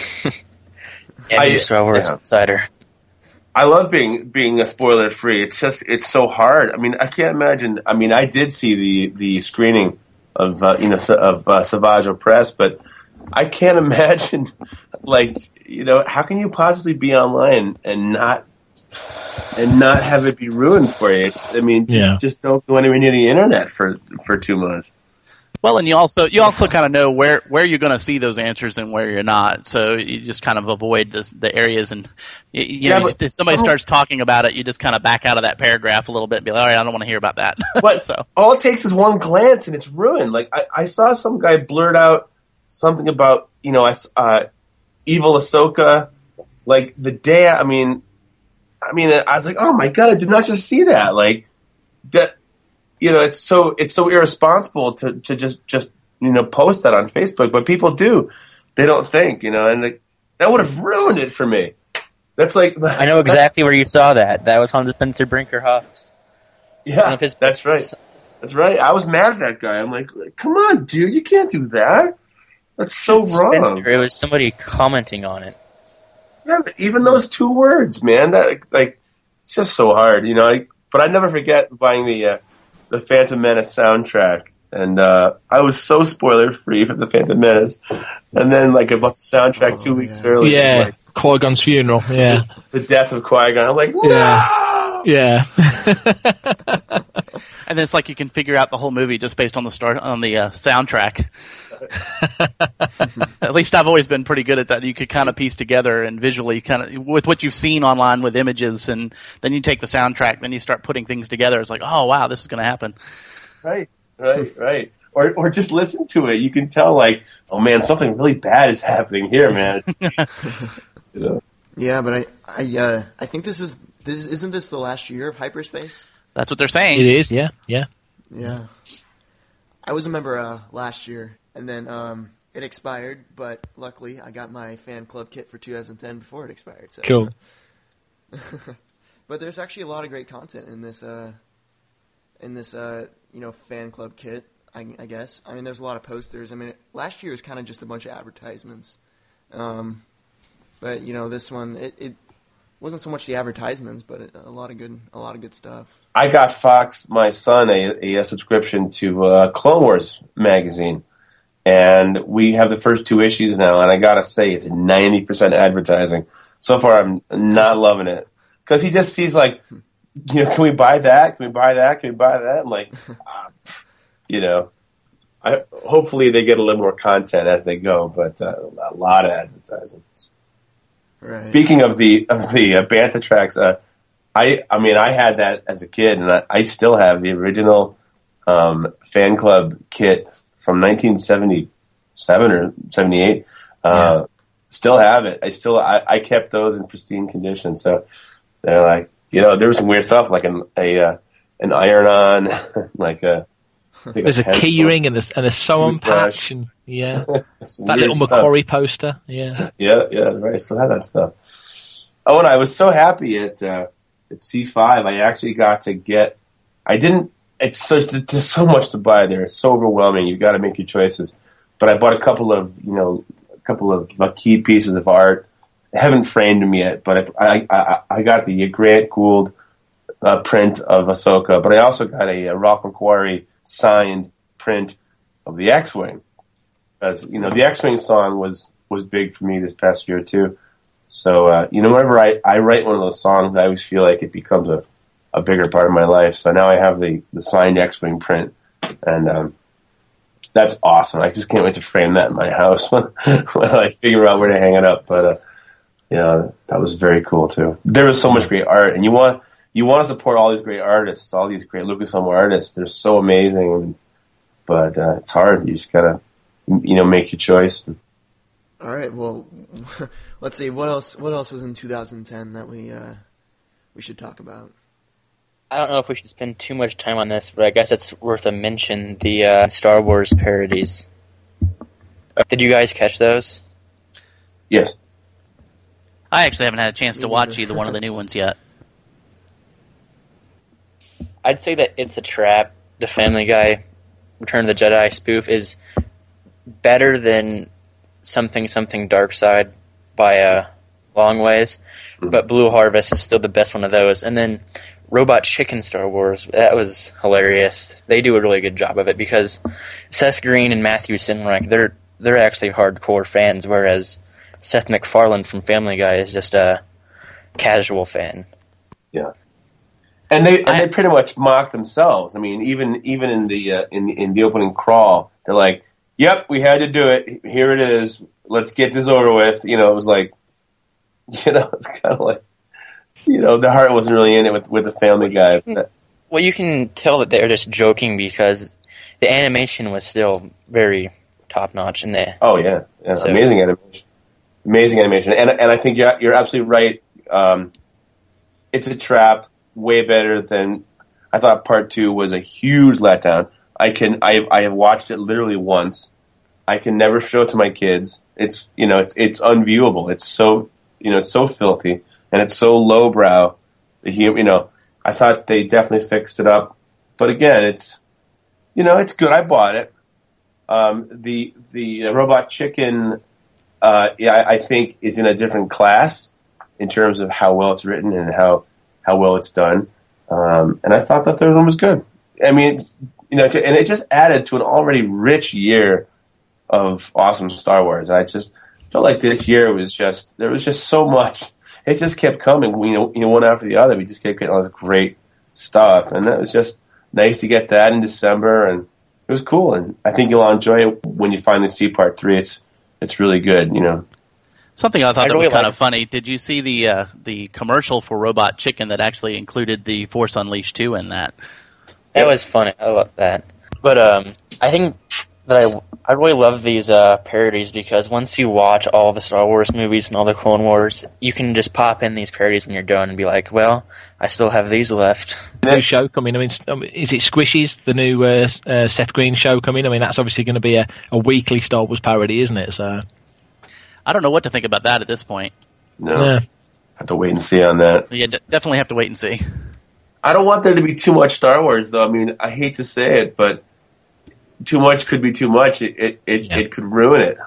And you Star Wars yeah. Insider. I love being being a spoiler free. It's just it's so hard. I mean, I can't imagine. I mean, I did see the, the screening of uh, you know of uh, Savage Press, but I can't imagine. Like, you know, how can you possibly be online and not and not have it be ruined for you? It's I mean, just, yeah. just don't go anywhere near the internet for for two months. Well, and you also you also kind of know where, where you're going to see those answers and where you're not, so you just kind of avoid this, the areas. And you, you yeah, know, just, if somebody some, starts talking about it, you just kind of back out of that paragraph a little bit and be like, all right, I don't want to hear about that. But so all it takes is one glance and it's ruined. Like I, I saw some guy blurt out something about you know uh, evil Ahsoka, like the day. I mean, I mean, I was like, oh my god, I did not just see that. Like that. You know, it's so it's so irresponsible to, to just, just you know post that on Facebook, but people do. They don't think, you know, and like, that would have ruined it for me. That's like I know exactly where you saw that. That was on Spencer Brinkerhoff's. Yeah, his that's right. That's right. I was mad at that guy. I'm like, come on, dude, you can't do that. That's so Spencer, wrong. It was somebody commenting on it. Yeah, but even those two words, man, that like it's just so hard, you know. I, but I never forget buying the uh, the Phantom Menace soundtrack, and uh, I was so spoiler free for the Phantom Menace, and then like about the soundtrack oh, two weeks yeah. earlier, yeah, like, Qui-Gon's funeral, yeah, the death of Qui-Gon. I'm like, no! yeah, yeah. And then it's like you can figure out the whole movie just based on the start on the uh, soundtrack. At least I've always been pretty good at that. You could kind of piece together and visually kind of with what you've seen online with images, and then you take the soundtrack, then you start putting things together. It's like, oh wow, this is going to happen. Right, right, right. Or or just listen to it. You can tell, like, oh man, something really bad is happening here, man. You know? Yeah, but I I uh, I think this is this isn't this the last year of hyperspace? That's what they're saying. It is, yeah, yeah, yeah. I was a member uh, last year. And then um, it expired, but luckily I got my fan club kit for two thousand ten before it expired. So. Cool. But there's actually a lot of great content in this, uh, in this, uh, you know, fan club kit. I, I guess. I mean, there's a lot of posters. I mean, it, last year was kind of just a bunch of advertisements, um, but you know, this one it, it wasn't so much the advertisements, but it, a lot of good, a lot of good stuff. I got Fox, my son, a, a subscription to uh, Clone Wars magazine. And we have the first two issues now, and I gotta say, it's ninety percent advertising. So far, I'm not loving it. Because he just sees, like, you know, can we buy that? Can we buy that? Can we buy that? I'm like, ah, you know, I, hopefully they get a little more content as they go, but uh, a lot of advertising. Right. Speaking of the of the uh, Bantha tracks, uh, I I mean, I had that as a kid, and I, I still have the original um, fan club kit from nineteen seventy-seven or seventy-eight. Uh, yeah. Still have it. I still I, I kept those in pristine condition. So they're like, you know, there was some weird stuff like an a uh, an iron-on, like a there's a, a key ring and a and a sew-on patch, and yeah, that little Macquarie stuff. Poster, yeah, yeah, yeah. Right, I still have that stuff. Oh, and I was so happy at uh, at C five. I actually got to get. I didn't. It's so, there's so much to buy there. It's so overwhelming. You've got to make your choices. But I bought a couple of, you know, a couple of key pieces of art. I haven't framed them yet, but I I, I got the Grant Gould uh, print of Ahsoka, but I also got a, a Ralph McQuarrie signed print of the X-Wing. As you know, the X-Wing song was, was big for me this past year too. So uh, you know, whenever I, I write one of those songs, I always feel like it becomes a a bigger part of my life. So now I have the, the signed X-Wing print, and um, that's awesome. I just can't wait to frame that in my house when, when I figure out where to hang it up. But uh, yeah, that was very cool too. There was so much great art, and you want you want to support all these great artists, all these great Lucasfilm artists. They're so amazing, but uh, it's hard. You just gotta you know make your choice. All right. Well, let's see what else. What else was in two thousand ten that we uh, we should talk about? I don't know if we should spend too much time on this, but I guess it's worth a mention, the uh, Star Wars parodies. Did you guys catch those? Yes. I actually haven't had a chance to watch either one of the new ones yet. I'd say that It's a Trap, the Family Guy, Return of the Jedi spoof, is better than Something Something Dark Side by a long ways, mm-hmm. but Blue Harvest is still the best one of those. And then Robot Chicken Star Wars, that was hilarious. They do a really good job of it because Seth Green and Matthew Sinreich, they're they're actually hardcore fans, whereas Seth MacFarlane from Family Guy is just a casual fan. Yeah, and they and they pretty much mock themselves. I mean, even even in the uh, in in the opening crawl, they're like, "Yep, we had to do it. Here it is. Let's get this over with." You know, it was like, you know, it's kind of like. You know, the heart wasn't really in it with, with the Family Guy. Well, you can tell that they're just joking because the animation was still very top notch in there. Oh yeah, yeah. So, amazing animation, amazing animation, and and I think you're you're absolutely right. Um, It's a Trap, way better than I thought. Part two was a huge letdown. I can I I have watched it literally once. I can never show it to my kids. It's you know it's it's unviewable. It's so you know it's so filthy. and it's so lowbrow. The hu- you know, I thought they definitely fixed it up, but again, it's you know, it's good. I bought it. Um, the the Robot Chicken, uh, yeah, I, I think is in a different class in terms of how well it's written and how how well it's done. Um, and I thought that third one was good. I mean, you know, to, and it just added to an already rich year of awesome Star Wars. I just felt like this year was just there was just so much. It just kept coming, you know, you know, one after the other. We just kept getting all this great stuff, and that was just nice to get that in December, and it was cool. And I think you'll enjoy it when you finally see Part Three. It's it's really good, you know. Something I thought I that really was kind like of funny. Did you see the uh, the commercial for Robot Chicken that actually included the Force Unleashed two in that? That was funny. I love that. But um, I think that I I really love these uh, parodies because once you watch all the Star Wars movies and all the Clone Wars, you can just pop in these parodies when you're done and be like, well, I still have these left. New show coming. I mean, is it Squishies, the new uh, uh, Seth Green show coming? I mean, that's obviously going to be a, a weekly Star Wars parody, isn't it? So I don't know what to think about that at this point. No, yeah. have to wait and see on that. Yeah, d- definitely have to wait and see. I don't want there to be too much Star Wars, though. I mean, I hate to say it, but too much could be too much. It it, it, Yeah. it could ruin it.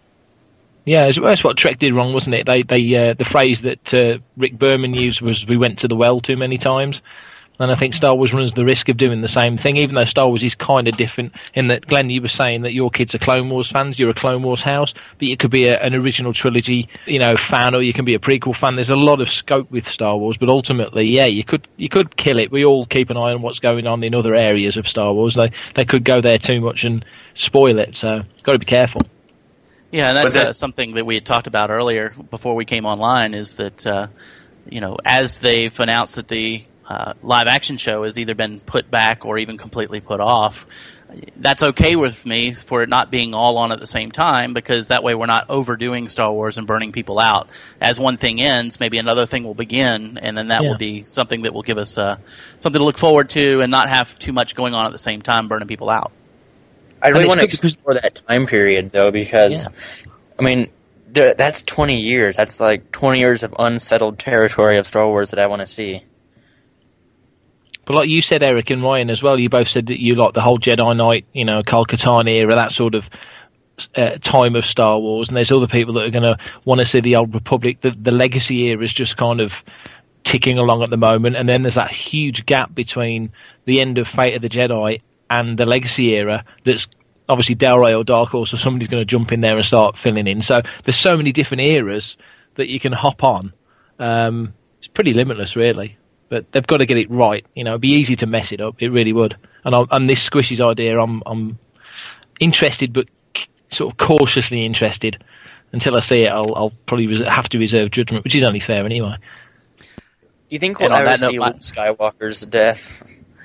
Yeah, that's what Trek did wrong, wasn't it? They, they, uh, the phrase that uh, Rick Berman used was, "We went to the well too many times." And I think Star Wars runs the risk of doing the same thing, even though Star Wars is kind of different in that, Glenn, you were saying that your kids are Clone Wars fans, you're a Clone Wars house, but you could be a, an original trilogy, you know, fan, or you can be a prequel fan. There's a lot of scope with Star Wars, but ultimately, yeah, you could you could kill it. We all keep an eye on what's going on in other areas of Star Wars. They they could go there too much and spoil it, so got to be careful. Yeah, and that's But that- uh, something that we had talked about earlier before we came online is that, uh, you know, as they've announced that the uh, live-action show has either been put back or even completely put off, that's okay with me for it not being all on at the same time because that way we're not overdoing Star Wars and burning people out. As one thing ends, maybe another thing will begin, and then that Yeah. will be something that will give us uh, something to look forward to and not have too much going on at the same time burning people out. I really it's want to good because- explore that time period, though, because, Yeah. I mean, th- that's twenty years. That's like twenty years of unsettled territory of Star Wars that I want to see. But like you said, Eric and Ryan as well, you both said that you like the whole Jedi Knight, you know, Kal-Katarn era, that sort of uh, time of Star Wars. And there's other people that are going to want to see the Old Republic. The, the Legacy era is just kind of ticking along at the moment. And then there's that huge gap between the end of Fate of the Jedi and the Legacy era that's obviously Del Rey or Dark Horse or somebody's going to jump in there and start filling in. So there's so many different eras that you can hop on. Um, it's pretty limitless, really. But they've got to get it right. You know, it'd be easy to mess it up. It really would. And, I'm, and this Squishies idea, I'm, I'm interested, but c- sort of cautiously interested. Until I see it, I'll, I'll probably res- have to reserve judgment, which is only fair anyway. Do you think we'll And on ever that note, see my- Luke Skywalker's death?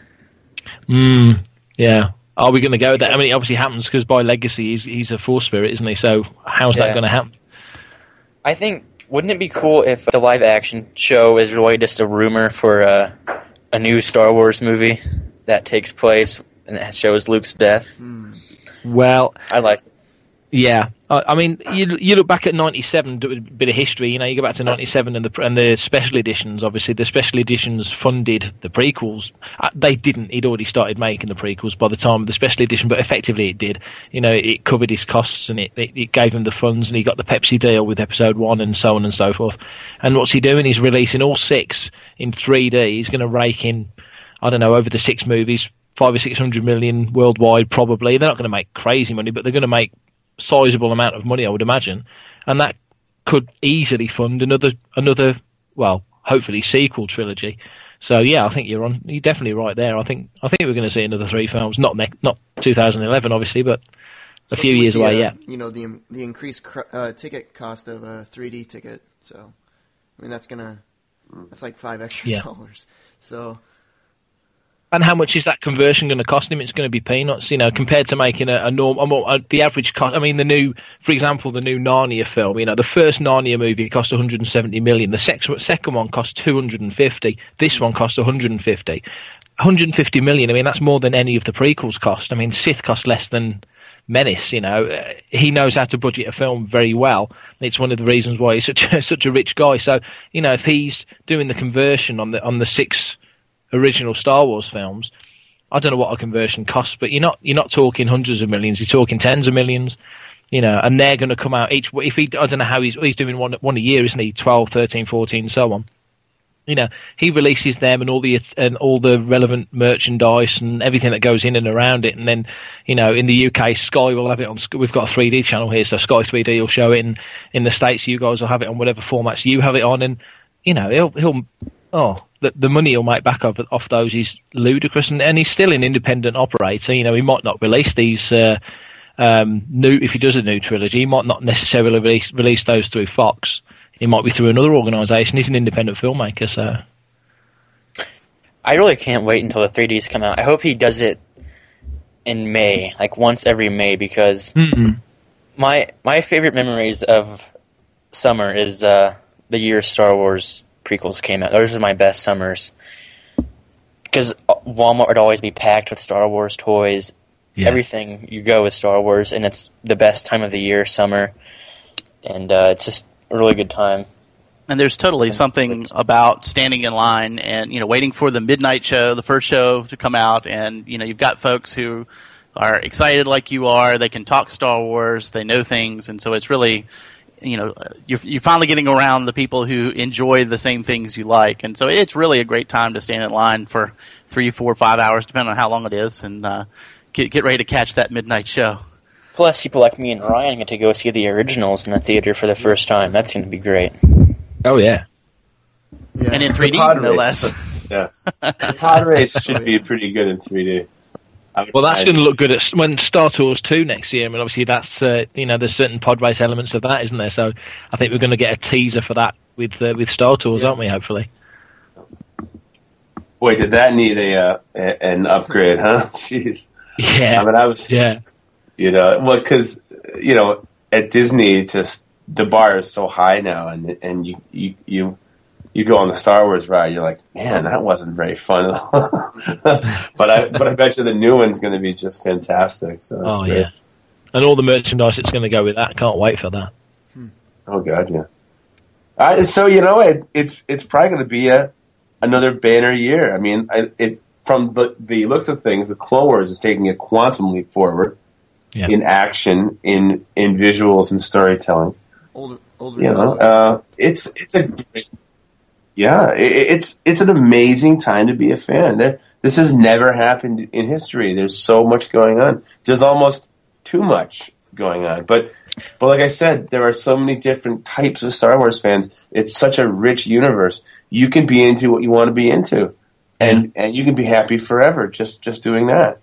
Mm, yeah. Are we going to go with that? I mean, it obviously happens because by legacy, he's, he's a Force spirit, isn't he? So how's that Yeah. going to happen? I think, wouldn't it be cool if the live-action show is really just a rumor for uh, a new Star Wars movie that takes place and it shows Luke's death? Well, I like it. yeah. I, I mean, you you look back at ninety-seven, do a bit of history. You know, you go back to ninety-seven and the and the special editions. Obviously, the special editions funded the prequels. Uh, they didn't. He'd already started making the prequels by the time of the special edition, but effectively it did. You know, it covered his costs and it, it, it gave him the funds, and he got the Pepsi deal with Episode One, and so on and so forth. And what's he doing? He's releasing all six in three D. He's going to rake in, I don't know, over the six movies, five or six hundred million worldwide, probably. They're not going to make crazy money, but they're going to make sizable amount of money, I would imagine, and that could easily fund another another well, hopefully sequel trilogy. So yeah, I think you're on. You're definitely right there. I think I think we're going to see another three films, not ne- not two thousand eleven, obviously, but a few With years the, away. uh, Yeah, You know, the the increased cr- uh, ticket cost of a three D ticket. So, I mean, that's gonna that's like five extra Yeah. dollars. So. and how much is that conversion going to cost him? It's going to be peanuts, you know, compared to making a, a normal, uh, the average cost. I mean, the new, for example, the new Narnia film. You know, the first Narnia movie cost one hundred seventy million. The sex, second one cost two hundred fifty. This one cost one hundred fifty. one hundred fifty million. I mean, that's more than any of the prequels cost. I mean, Sith cost less than menace. You know, uh, he knows how to budget a film very well. It's one of the reasons why he's such a, such a rich guy. So, you know, if he's doing the conversion on the on the six original Star Wars films, I don't know what a conversion costs, but you're not you're not talking hundreds of millions. You're talking tens of millions. You know, and they're going to come out each. If he, I don't know how he's he's doing one one a year, isn't he? twelve, thirteen, fourteen, so on. You know, he releases them and all the and all the relevant merchandise and everything that goes in and around it, and then, you know, in the U K, Sky will have it on. We've got a three D channel here, so Sky three D will show it. In in the States, you guys will have it on whatever formats you have it on, and you know, he'll he'll oh the the money he'll make back off off those is ludicrous, and, and he's still an independent operator. You know, he might not release these. Uh, Um, new, if he does a new trilogy, he might not necessarily release, release those through Fox. It might be through another organisation. He's an independent filmmaker, so I really can't wait until the three Ds come out. I hope he does it in May, like once every May, because mm-hmm. my my favorite memories of summer is uh, the year Star Wars prequels came out. Those are my best summers, because Walmart would always be packed with Star Wars toys. Yeah. Everything you go with Star Wars, and it's the best time of the year, summer, and uh, it's just a really good time. And there's totally something about standing in line and, you know, waiting for the midnight show, the first show to come out, and, you know, you've got folks who are excited like you are. They can talk Star Wars, they know things, and so it's really, you know, you're, you're finally getting around the people who enjoy the same things you like, and so it's really a great time to stand in line for three, four, five hours, depending on how long it is, and uh, Get, get ready to catch that midnight show. Plus, people like me and Ryan get to go see the originals in the theater for the first time. That's going to be great. Oh, yeah. yeah. And in three D, no less. Yeah. The pod race should be pretty good in three D. Well, that's going to look good at when Star Tours two next year. I mean, obviously, that's, uh, you know, there's certain pod race elements of that, isn't there? So I think we're going to get a teaser for that with uh, with Star Tours, yeah. aren't we, hopefully? Boy, did that need a, uh, a an upgrade, huh? Jeez. Yeah, I mean, I was, yeah, you know, well, because you know, at Disney, just the bar is so high now, and and you you you, you go on the Star Wars ride, you're like, man, that wasn't very fun at all. but I but I bet you the new one's going to be just fantastic. So that's oh great. yeah, and all the merchandise that's going to go with that. Can't wait for that. Hmm. Oh god, yeah. Uh, so you know, it, it's it's probably going to be a another banner year. I mean, I, it. From the, the looks of things, the Clone Wars is taking a quantum leap forward yeah. in action, in in visuals and storytelling. Older, older. You know, uh, it's it's a great, yeah, it, it's it's an amazing time to be a fan. There, this has never happened in history. There's so much going on. There's almost too much going on. But but like I said, there are so many different types of Star Wars fans. It's such a rich universe. You can be into what you want to be into. And and you can be happy forever just, just doing that.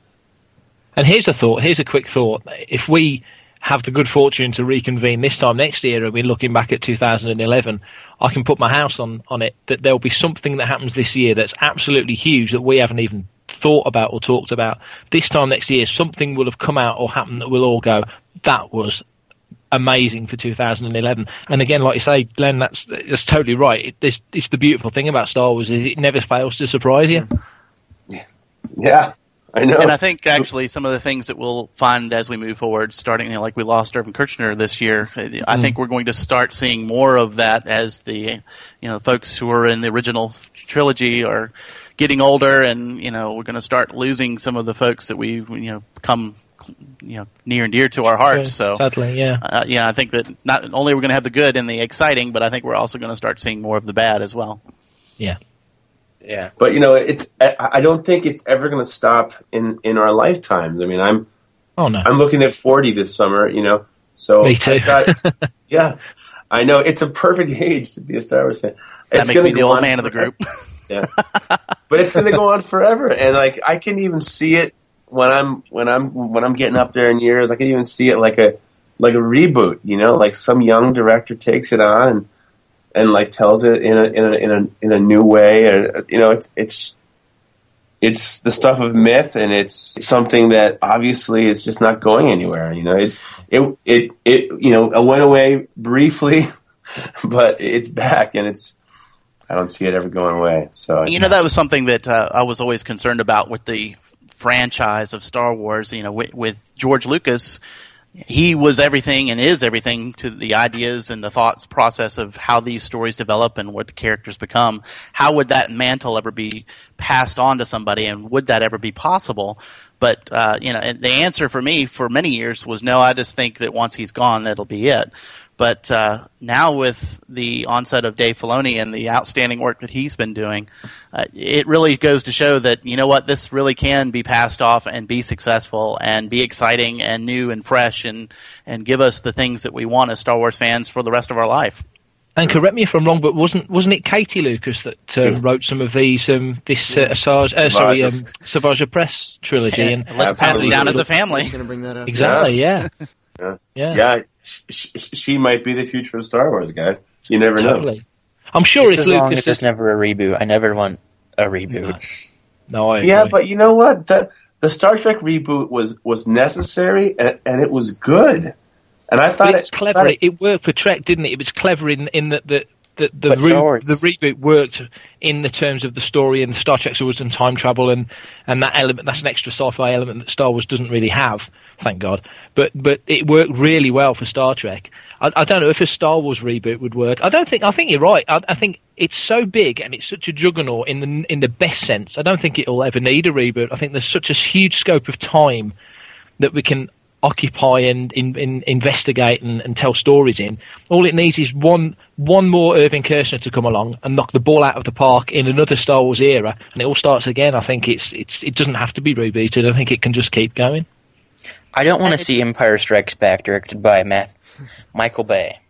And here's a thought. Here's a quick thought. If we have the good fortune to reconvene this time next year and we're looking back at two thousand eleven, I can put my house on, on it that there'll be something that happens this year that's absolutely huge that we haven't even thought about or talked about. This time next year, something will have come out or happened that we'll all go, that was amazing for two thousand eleven. And again, like you say, Glenn, that's that's totally right. It, this, it's the beautiful thing about Star Wars is it never fails to surprise you. Yeah, yeah, I know. And I think actually some of the things that we'll find as we move forward, starting you know, like we lost Irvin Kershner this year, I mm. think we're going to start seeing more of that as the you know folks who were in the original trilogy are getting older, and you know we're going to start losing some of the folks that we you know come. you know, near and dear to our hearts. So sadly, yeah, uh, yeah, I think that not only are we going to have the good and the exciting, but I think we're also going to start seeing more of the bad as well. Yeah, yeah. But you know, it's I don't think it's ever going to stop in, in our lifetimes. I mean, I'm oh no, I'm looking at forty this summer. You know, so me too. got, yeah, I know it's a perfect age to be a Star Wars fan. That it's makes me the old man forever. Of the group. Yeah, but it's going to go on forever, and like I can even see it. When I'm when I'm when I'm getting up there in years, I can even see it like a like a reboot. You know, like some young director takes it on and and like tells it in a in a in a, in a new way. Or, you know, it's it's it's the stuff of myth, and it's something that obviously is just not going anywhere. You know, it it it, it you know it went away briefly, but it's back, and it's. I don't see it ever going away. So you know, that was something that uh, I was always concerned about with the franchise of Star Wars. You know, with, with George Lucas, he was everything and is everything to the ideas and the thoughts process of how these stories develop and what the characters become. How would that mantle ever be passed on to somebody, and would that ever be possible? But uh, you know, and the answer for me for many years was no. I just think that once he's gone, that'll be it. But uh, now with the onset of Dave Filoni and the outstanding work that he's been doing, uh, it really goes to show that, you know what, this really can be passed off and be successful and be exciting and new and fresh and, and give us the things that we want as Star Wars fans for the rest of our life. And correct me if I'm wrong, but wasn't wasn't it Katie Lucas that um, wrote some of these um, this uh, Asajj, uh, sorry um, Savage Press trilogy? And let's pass it down as a family. Going to bring that up. Exactly. Yeah. Yeah. Yeah. Yeah. She, she might be the future of Star Wars, guys. You never Totally. know. I'm sure Just if as long Lucas as there's is, never a reboot. I never want a reboot. no, I Yeah, agree. but you know what? The the Star Trek reboot was was necessary and, and it was good. And I thought But it's it, clever. thought It, it worked for Trek, didn't it? It was clever in in that the the the, But Star re- Wars- the reboot worked in the terms of the story, and Star Trek's always done time travel, and, and that element that's an extra sci-fi element that Star Wars doesn't really have. Thank God. But but it worked really well for Star Trek. I, I don't know if a Star Wars reboot would work. I don't think. I think you're right. I, I think it's so big and it's such a juggernaut in the in the best sense. I don't think it'll ever need a reboot. I think there's such a huge scope of time that we can occupy and in, in, investigate and, and tell stories in. All it needs is one one more Irving Kershner to come along and knock the ball out of the park in another Star Wars era, and it all starts again. I think it's it's it doesn't have to be rebooted. I think it can just keep going. I don't want to see Empire Strikes Back directed by Matt, Michael Bay.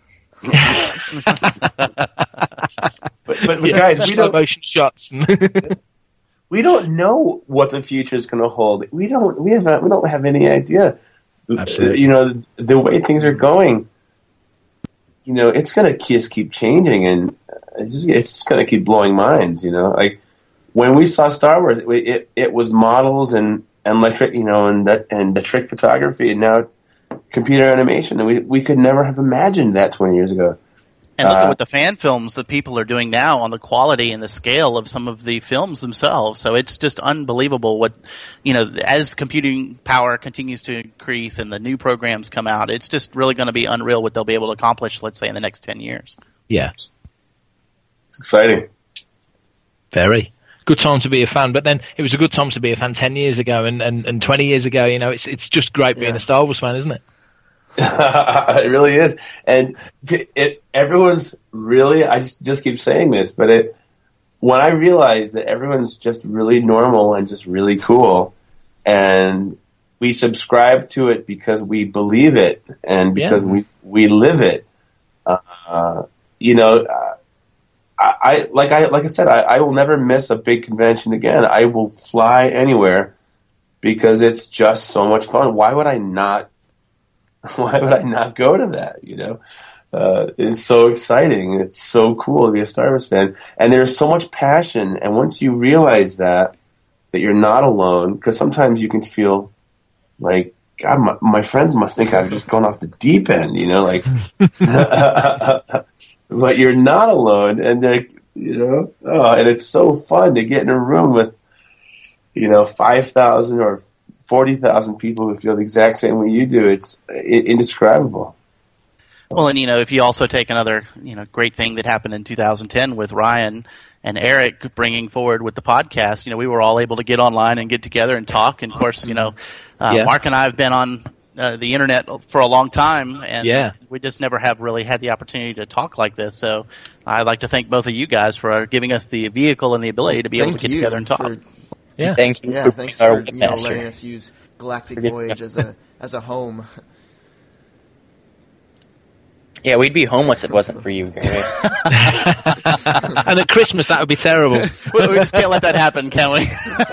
but, but, but guys, we slow don't motion shots. we don't know what the future is going to hold. We don't we have not, we don't have any idea. Absolutely. You know, the way things are going, you know, it's going to just keep changing, and it's just, it's just going to keep blowing minds. You know, like when we saw Star Wars, it it, it was models and and electric, you know, and that and the trick photography, and now it's computer animation, and we we could never have imagined that twenty years ago. And look Uh, at what the fan films that people are doing now on the quality and the scale of some of the films themselves. So it's just unbelievable what, you know, as computing power continues to increase and the new programs come out, it's just really going to be unreal what they'll be able to accomplish, let's say, in the next ten years. Yeah, It's exciting. very good time to be a fan. But then it was a good time to be a fan ten years ago and, and, and twenty years ago. You know, it's it's just great being Yeah. a Star Wars fan, isn't it? It really is, and it, it everyone's really. I just just keep saying this, but it when I realize that everyone's just really normal and just really cool, and we subscribe to it because we believe it and because Yeah. we we live it. Uh, you know, uh, I, I like I like I said, I, I will never miss a big convention again. I will fly anywhere because it's just so much fun. Why would I not? Why would I not go to that? You know, uh, it's so exciting. It's so cool to be a Star Wars fan, and there's so much passion. And once you realize that, that you're not alone, because sometimes you can feel like, God, my, my friends must think I've just gone off the deep end. You know, like, but you're not alone, and they're, you know, oh, and it's so fun to get in a room with, you know, five thousand or forty thousand people who feel the exact same way you do. It's indescribable. Well, and, you know, if you also take another, you know, great thing that happened in two thousand ten with Ryan and Eric bringing forward with the podcast, you know, we were all able to get online and get together and talk. And, of course, you know, uh, Yeah. Mark and I have been on uh, the internet for a long time, and Yeah. we just never have really had the opportunity to talk like this. So I'd like to thank both of you guys for giving us the vehicle and the ability to be able Thank to get you together and talk. for- Yeah. Thank you yeah, for thanks being our for you know, webmaster. letting us use Galactic Forget- Voyage as a as a home. Yeah, we'd be homeless if it wasn't for you, Gary. And at Christmas, that would be terrible. we, we just can't let that happen, can we?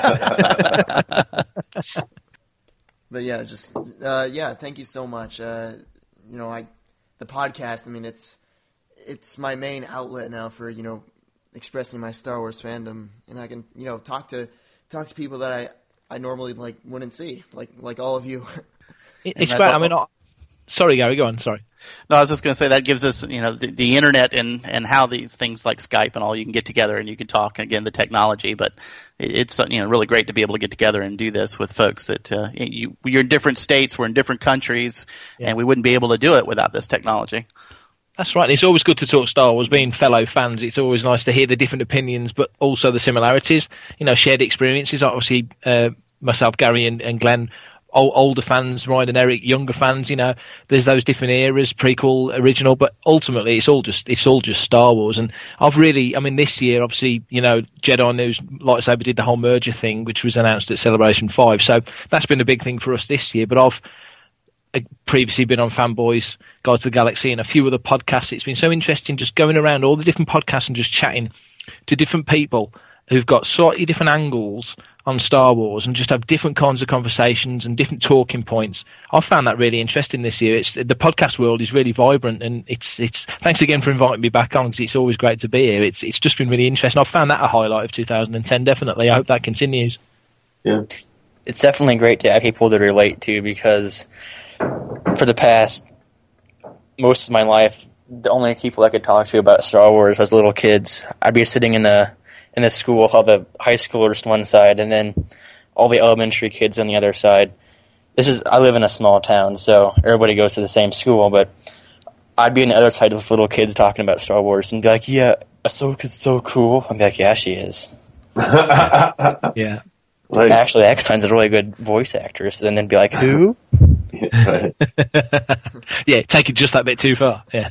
But yeah, just uh, yeah, thank you so much. Uh, you know, I the podcast. I mean, it's it's my main outlet now for you know expressing my Star Wars fandom, and I can you know talk to talk to people that I, I normally like wouldn't see, like like all of you. It- It's And great. that's I mean, I, sorry, Gary, go on. Sorry. No, I was just going to say that gives us, you know, the, the internet and, and how these things like Skype and all, you can get together and you can talk, again, the technology, but it, it's, you know, really great to be able to get together and do this with folks that uh, you, you're in different states, we're in different countries, yeah. and we wouldn't be able to do it without this technology. That's right. It's always good to talk Star Wars. Being fellow fans, it's always nice to hear the different opinions, but also the similarities, you know, shared experiences. Obviously, uh, myself, Gary and, and Glenn, older fans, Ryan and Eric, younger fans, you know, there's those different eras, prequel, original, but ultimately it's all just it's all just Star Wars. And I've really, I mean, this year, obviously, you know, Jedi News Lightsaber did the whole merger thing, which was announced at Celebration five. So that's been a big thing for us this year. But I've previously been on Fanboys, Guides to the Galaxy, and a few other podcasts. It's been so interesting just going around all the different podcasts and just chatting to different people who've got slightly different angles on Star Wars and just have different kinds of conversations and different talking points. I've found that really interesting this year. It's the podcast world is really vibrant, and it's it's. Thanks again for inviting me back on, because it's always great to be here. It's it's just been really interesting. I've found that a highlight of two thousand ten. Definitely, I hope that continues. Yeah, it's definitely great to have people to relate to, because for the past most of my life, the only people I could talk to about Star Wars was little kids. I'd be sitting in a in the school, all the high schoolers on one side, and then all the elementary kids on the other side. This is I live in a small town, so everybody goes to the same school, but I'd be on the other side with little kids talking about Star Wars and be like, yeah, Ahsoka's so cool. I'd be like, yeah, she is. Yeah. Like, actually, Eckstein's a really good voice actress. And then they'd be like, who? Yeah, right. Yeah, take it just that bit too far. Yeah.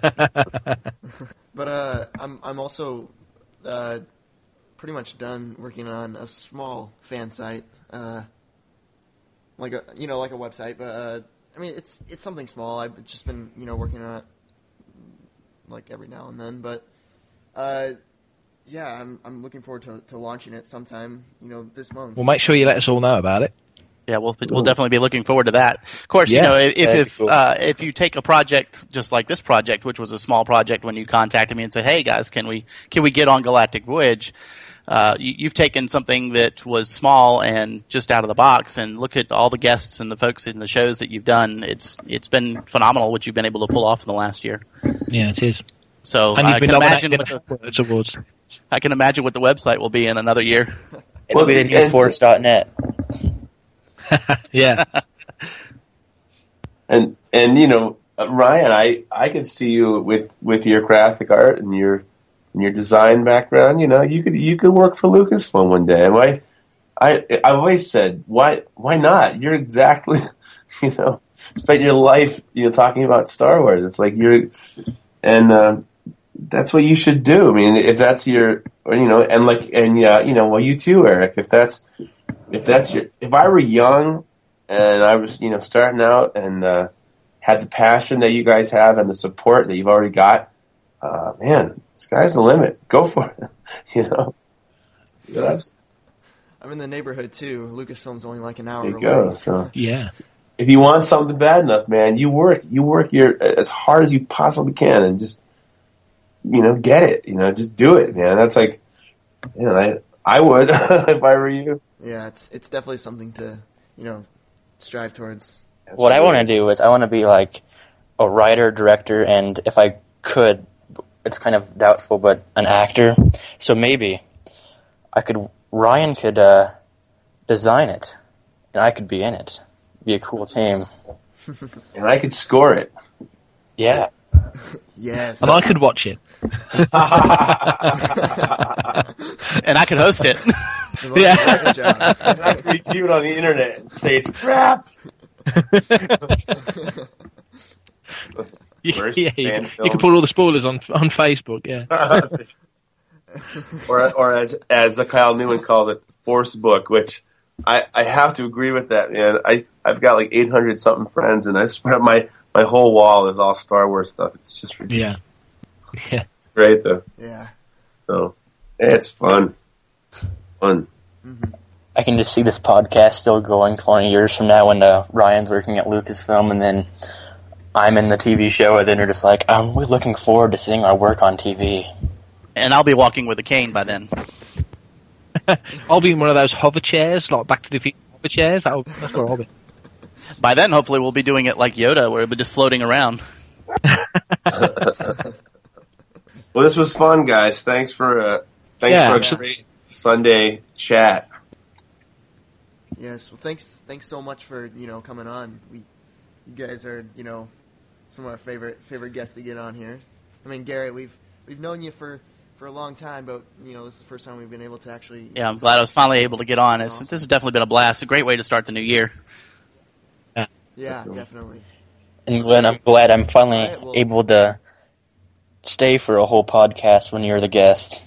But uh, I'm I'm also uh, pretty much done working on a small fan site, uh, like a you know like a website. But uh, I mean, it's it's something small. I've just been you know working on it like every now and then. But uh, yeah, I'm I'm looking forward to to launching it sometime you know this month. Well, make sure you let us all know about it. Yeah, we'll we'll definitely be looking forward to that. Of course, Yeah, you know, if if cool. uh, if you take a project just like this project, which was a small project, when you contacted me and said, "Hey guys, can we can we get on Galactic Voyage?" Uh, you, you've taken something that was small and just out of the box, and look at all the guests and the folks in the shows that you've done. It's it's been phenomenal what you've been able to pull off in the last year. Yeah, it is. So And I you've been can imagine nominated what the, for awards. I can imagine what the website will be in another year. It'll Well, be the new and- force dot net. Yeah. And and you know, uh, Ryan, I, I could see you with, with your graphic art and your and your design background. You know, you could you could work for Lucasfilm one day. And I I I've always said, why why not? You're exactly you know spent your life you know talking about Star Wars. It's like you're and uh, that's what you should do. I mean, if that's your you know and like and yeah you know well you too, Eric. If that's if that's your if I were young. And I was, you know, starting out and uh, had the passion that you guys have and the support that you've already got. Uh, man, sky's the limit. Go for it. You know. You know I'm in the neighborhood too. Lucasfilm's only like an hour there you away. go. So Yeah. if you want something bad enough, man, you work. You work your as hard as you possibly can, and just you know get it. You know, just do it, man. That's like, you know, I I would if I were you. Yeah, it's it's definitely something to you know. strive towards. What I want to do is I want to be like a writer, director, and if I could, it's kind of doubtful, but an actor. So maybe I could, Ryan could uh, design it, and I could be in it. Be a cool team. And I could score it. Yeah. Yes. And I could watch it. And I could host it. Yeah. Good job. And I could review it on the internet and say it's crap. Yeah, Worst yeah, fan you, can, film. you can put all the spoilers on on Facebook. Yeah. or or as as Kyle Newman calls it, Force Book, which I, I have to agree with that, man. I I've got like eight hundred something friends, and I swear my my whole wall is all Star Wars stuff. It's just ridiculous. Yeah. Yeah. It's great though. Yeah. So yeah, it's fun, fun. I can just see this podcast still going twenty years from now when uh, Ryan's working at Lucasfilm, and then I'm in the T V show, and then you're just like, I'm really looking forward to seeing our work on T V. And I'll be walking with a cane by then. I'll be in one of those hover chairs, like Back to the Future hover chairs. That'll, that's where I'll be. By then, hopefully, we'll be doing it like Yoda, where we'll be just floating around. Well, this was fun, guys. Thanks for uh, thanks Yeah. for a great Sunday chat. Yes, well, thanks, thanks so much for you know coming on. We, you guys are you know some of our favorite favorite guests to get on here. I mean, Garrett, we've we've known you for, for a long time, but you know this is the first time we've been able to actually. Yeah, I'm glad I was finally able to get on. It's, this has definitely been a blast. A great way to start the new year. Yeah, definitely. And Glenn, I'm glad I'm finally All right, well- able to stay for a whole podcast when you're the guest.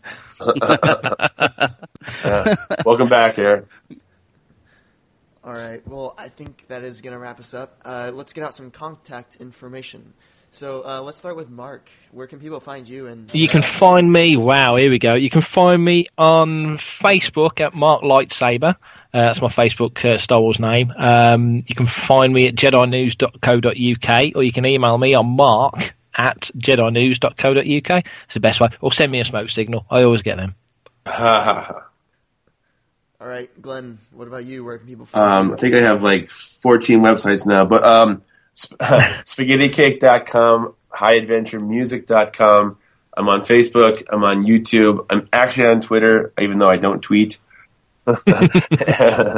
Yeah. Welcome back, Eric. All right. Well, I think that is going to wrap us up. Uh, let's get out some contact information. So uh, let's start with Mark. Where can people find you? And You can find me, wow, here we go. You can find me on Facebook at Mark Lightsaber. Uh, that's my Facebook uh, Star Wars name. Um, you can find me at jedi news dot co dot uk, or you can email me on mark at jedi news dot co dot uk. It's the best way. Or send me a smoke signal. I always get them. All right, Glenn. What about you? Where can people find Um, you? I think I have like fourteen websites now, but um, sp- spaghetti cake dot com, high adventure music dot com. I'm on Facebook. I'm on YouTube. I'm actually on Twitter, even though I don't tweet. yeah, yeah.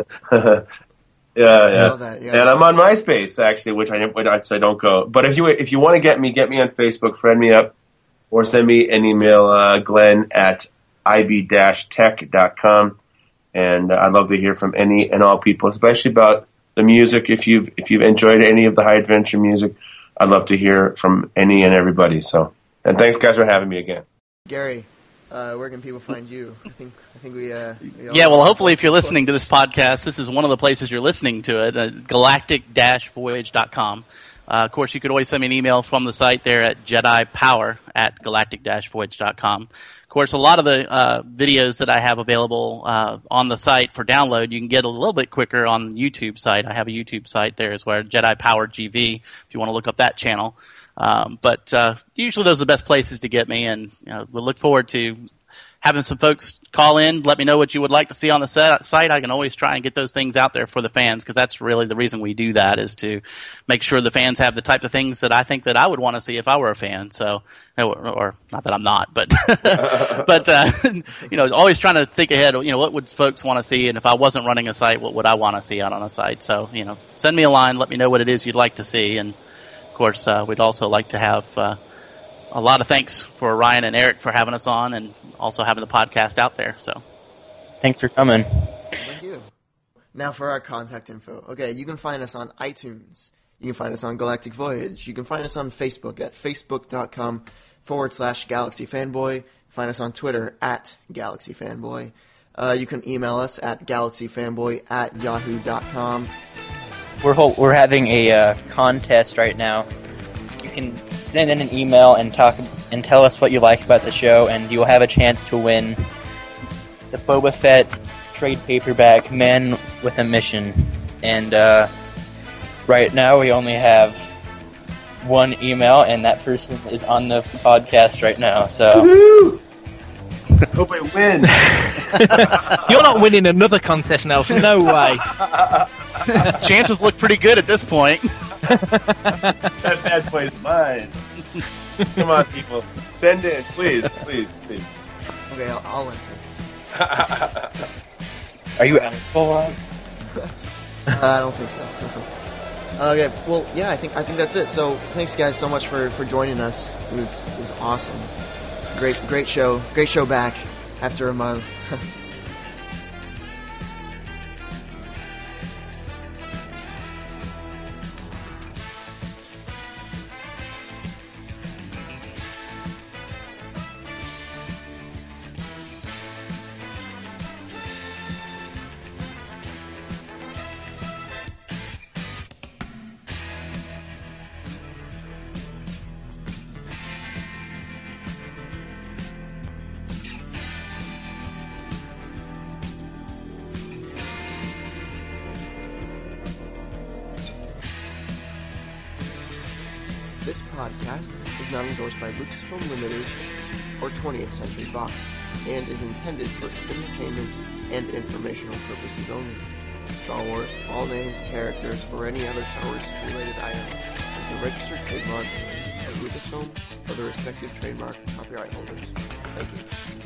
saw that, yeah. And I'm on MySpace actually, which I which I don't go. But if you if you want to get me, get me on Facebook, friend me up, or send me an email, uh, Glenn at i b dash tech dot com. And uh, I'd love to hear from any and all people, especially about the music. If you've if you've enjoyed any of the high adventure music, I'd love to hear from any and everybody. So, and thanks guys for having me again. Gary, uh, where can people find you? I think I think we. Uh, we all- Yeah, well, hopefully, if you're listening to this podcast, this is one of the places you're listening to it, uh, galactic dash voyage dot com. Uh, of course, you could always send me an email from the site there at Jedi Power at galactic dash voyage dot com. Of course, a lot of the uh, videos that I have available uh, on the site for download, you can get a little bit quicker on the YouTube site. I have a YouTube site there as well, Jedi Power G V, if you want to look up that channel. Um, but uh, usually those are the best places to get me, and you know, we'll look forward to having some folks call in, let me know what you would like to see on the set, site. I can always try and get those things out there for the fans, because that's really the reason we do that, is to make sure the fans have the type of things that I think that I would want to see if I were a fan. So, or, or not that I'm not, but but uh, you know, always trying to think ahead. You know, what would folks want to see, and if I wasn't running a site, what would I want to see out on a site? So, you know, send me a line, let me know what it is you'd like to see, and of course, uh, we'd also like to have. Uh, A lot of thanks for Ryan and Eric for having us on, and also having the podcast out there. So, Thanks for coming. Thank you. Now for our contact info. Okay, you can find us on iTunes. You can find us on Galactic Voyage. You can find us on Facebook at facebook.com forward slash Galaxy Fanboy. Find us on Twitter at Galaxy Fanboy. Uh, you can email us at galaxyfanboy at yahoo dot com. We're ho- we're having a uh, contest right now. You can send in an email and talk and tell us what you like about the show, and you'll have a chance to win the Boba Fett trade paperback Men with a Mission. And uh, right now we only have one email, and that person is on the podcast right now. So Woo! Hope I win. You're not winning another contest, Nelson. No way. chances look pretty good at this point. That bad boy's mine. Come on, people. Send in, please, please, please. Okay, I'll, I'll enter. are you eligible? Uh, I don't think so. Okay, well, yeah, I think I think that's it. So, thanks guys so much for, for joining us. It was it was awesome. Great great show. Great show back after a month. This podcast is not endorsed by Lucasfilm Limited or twentieth Century Fox and is intended for entertainment and informational purposes only. Star Wars, all names, characters, or any other Star Wars related item is the registered trademark of Lucasfilm or the respective trademark copyright holders. Thank you.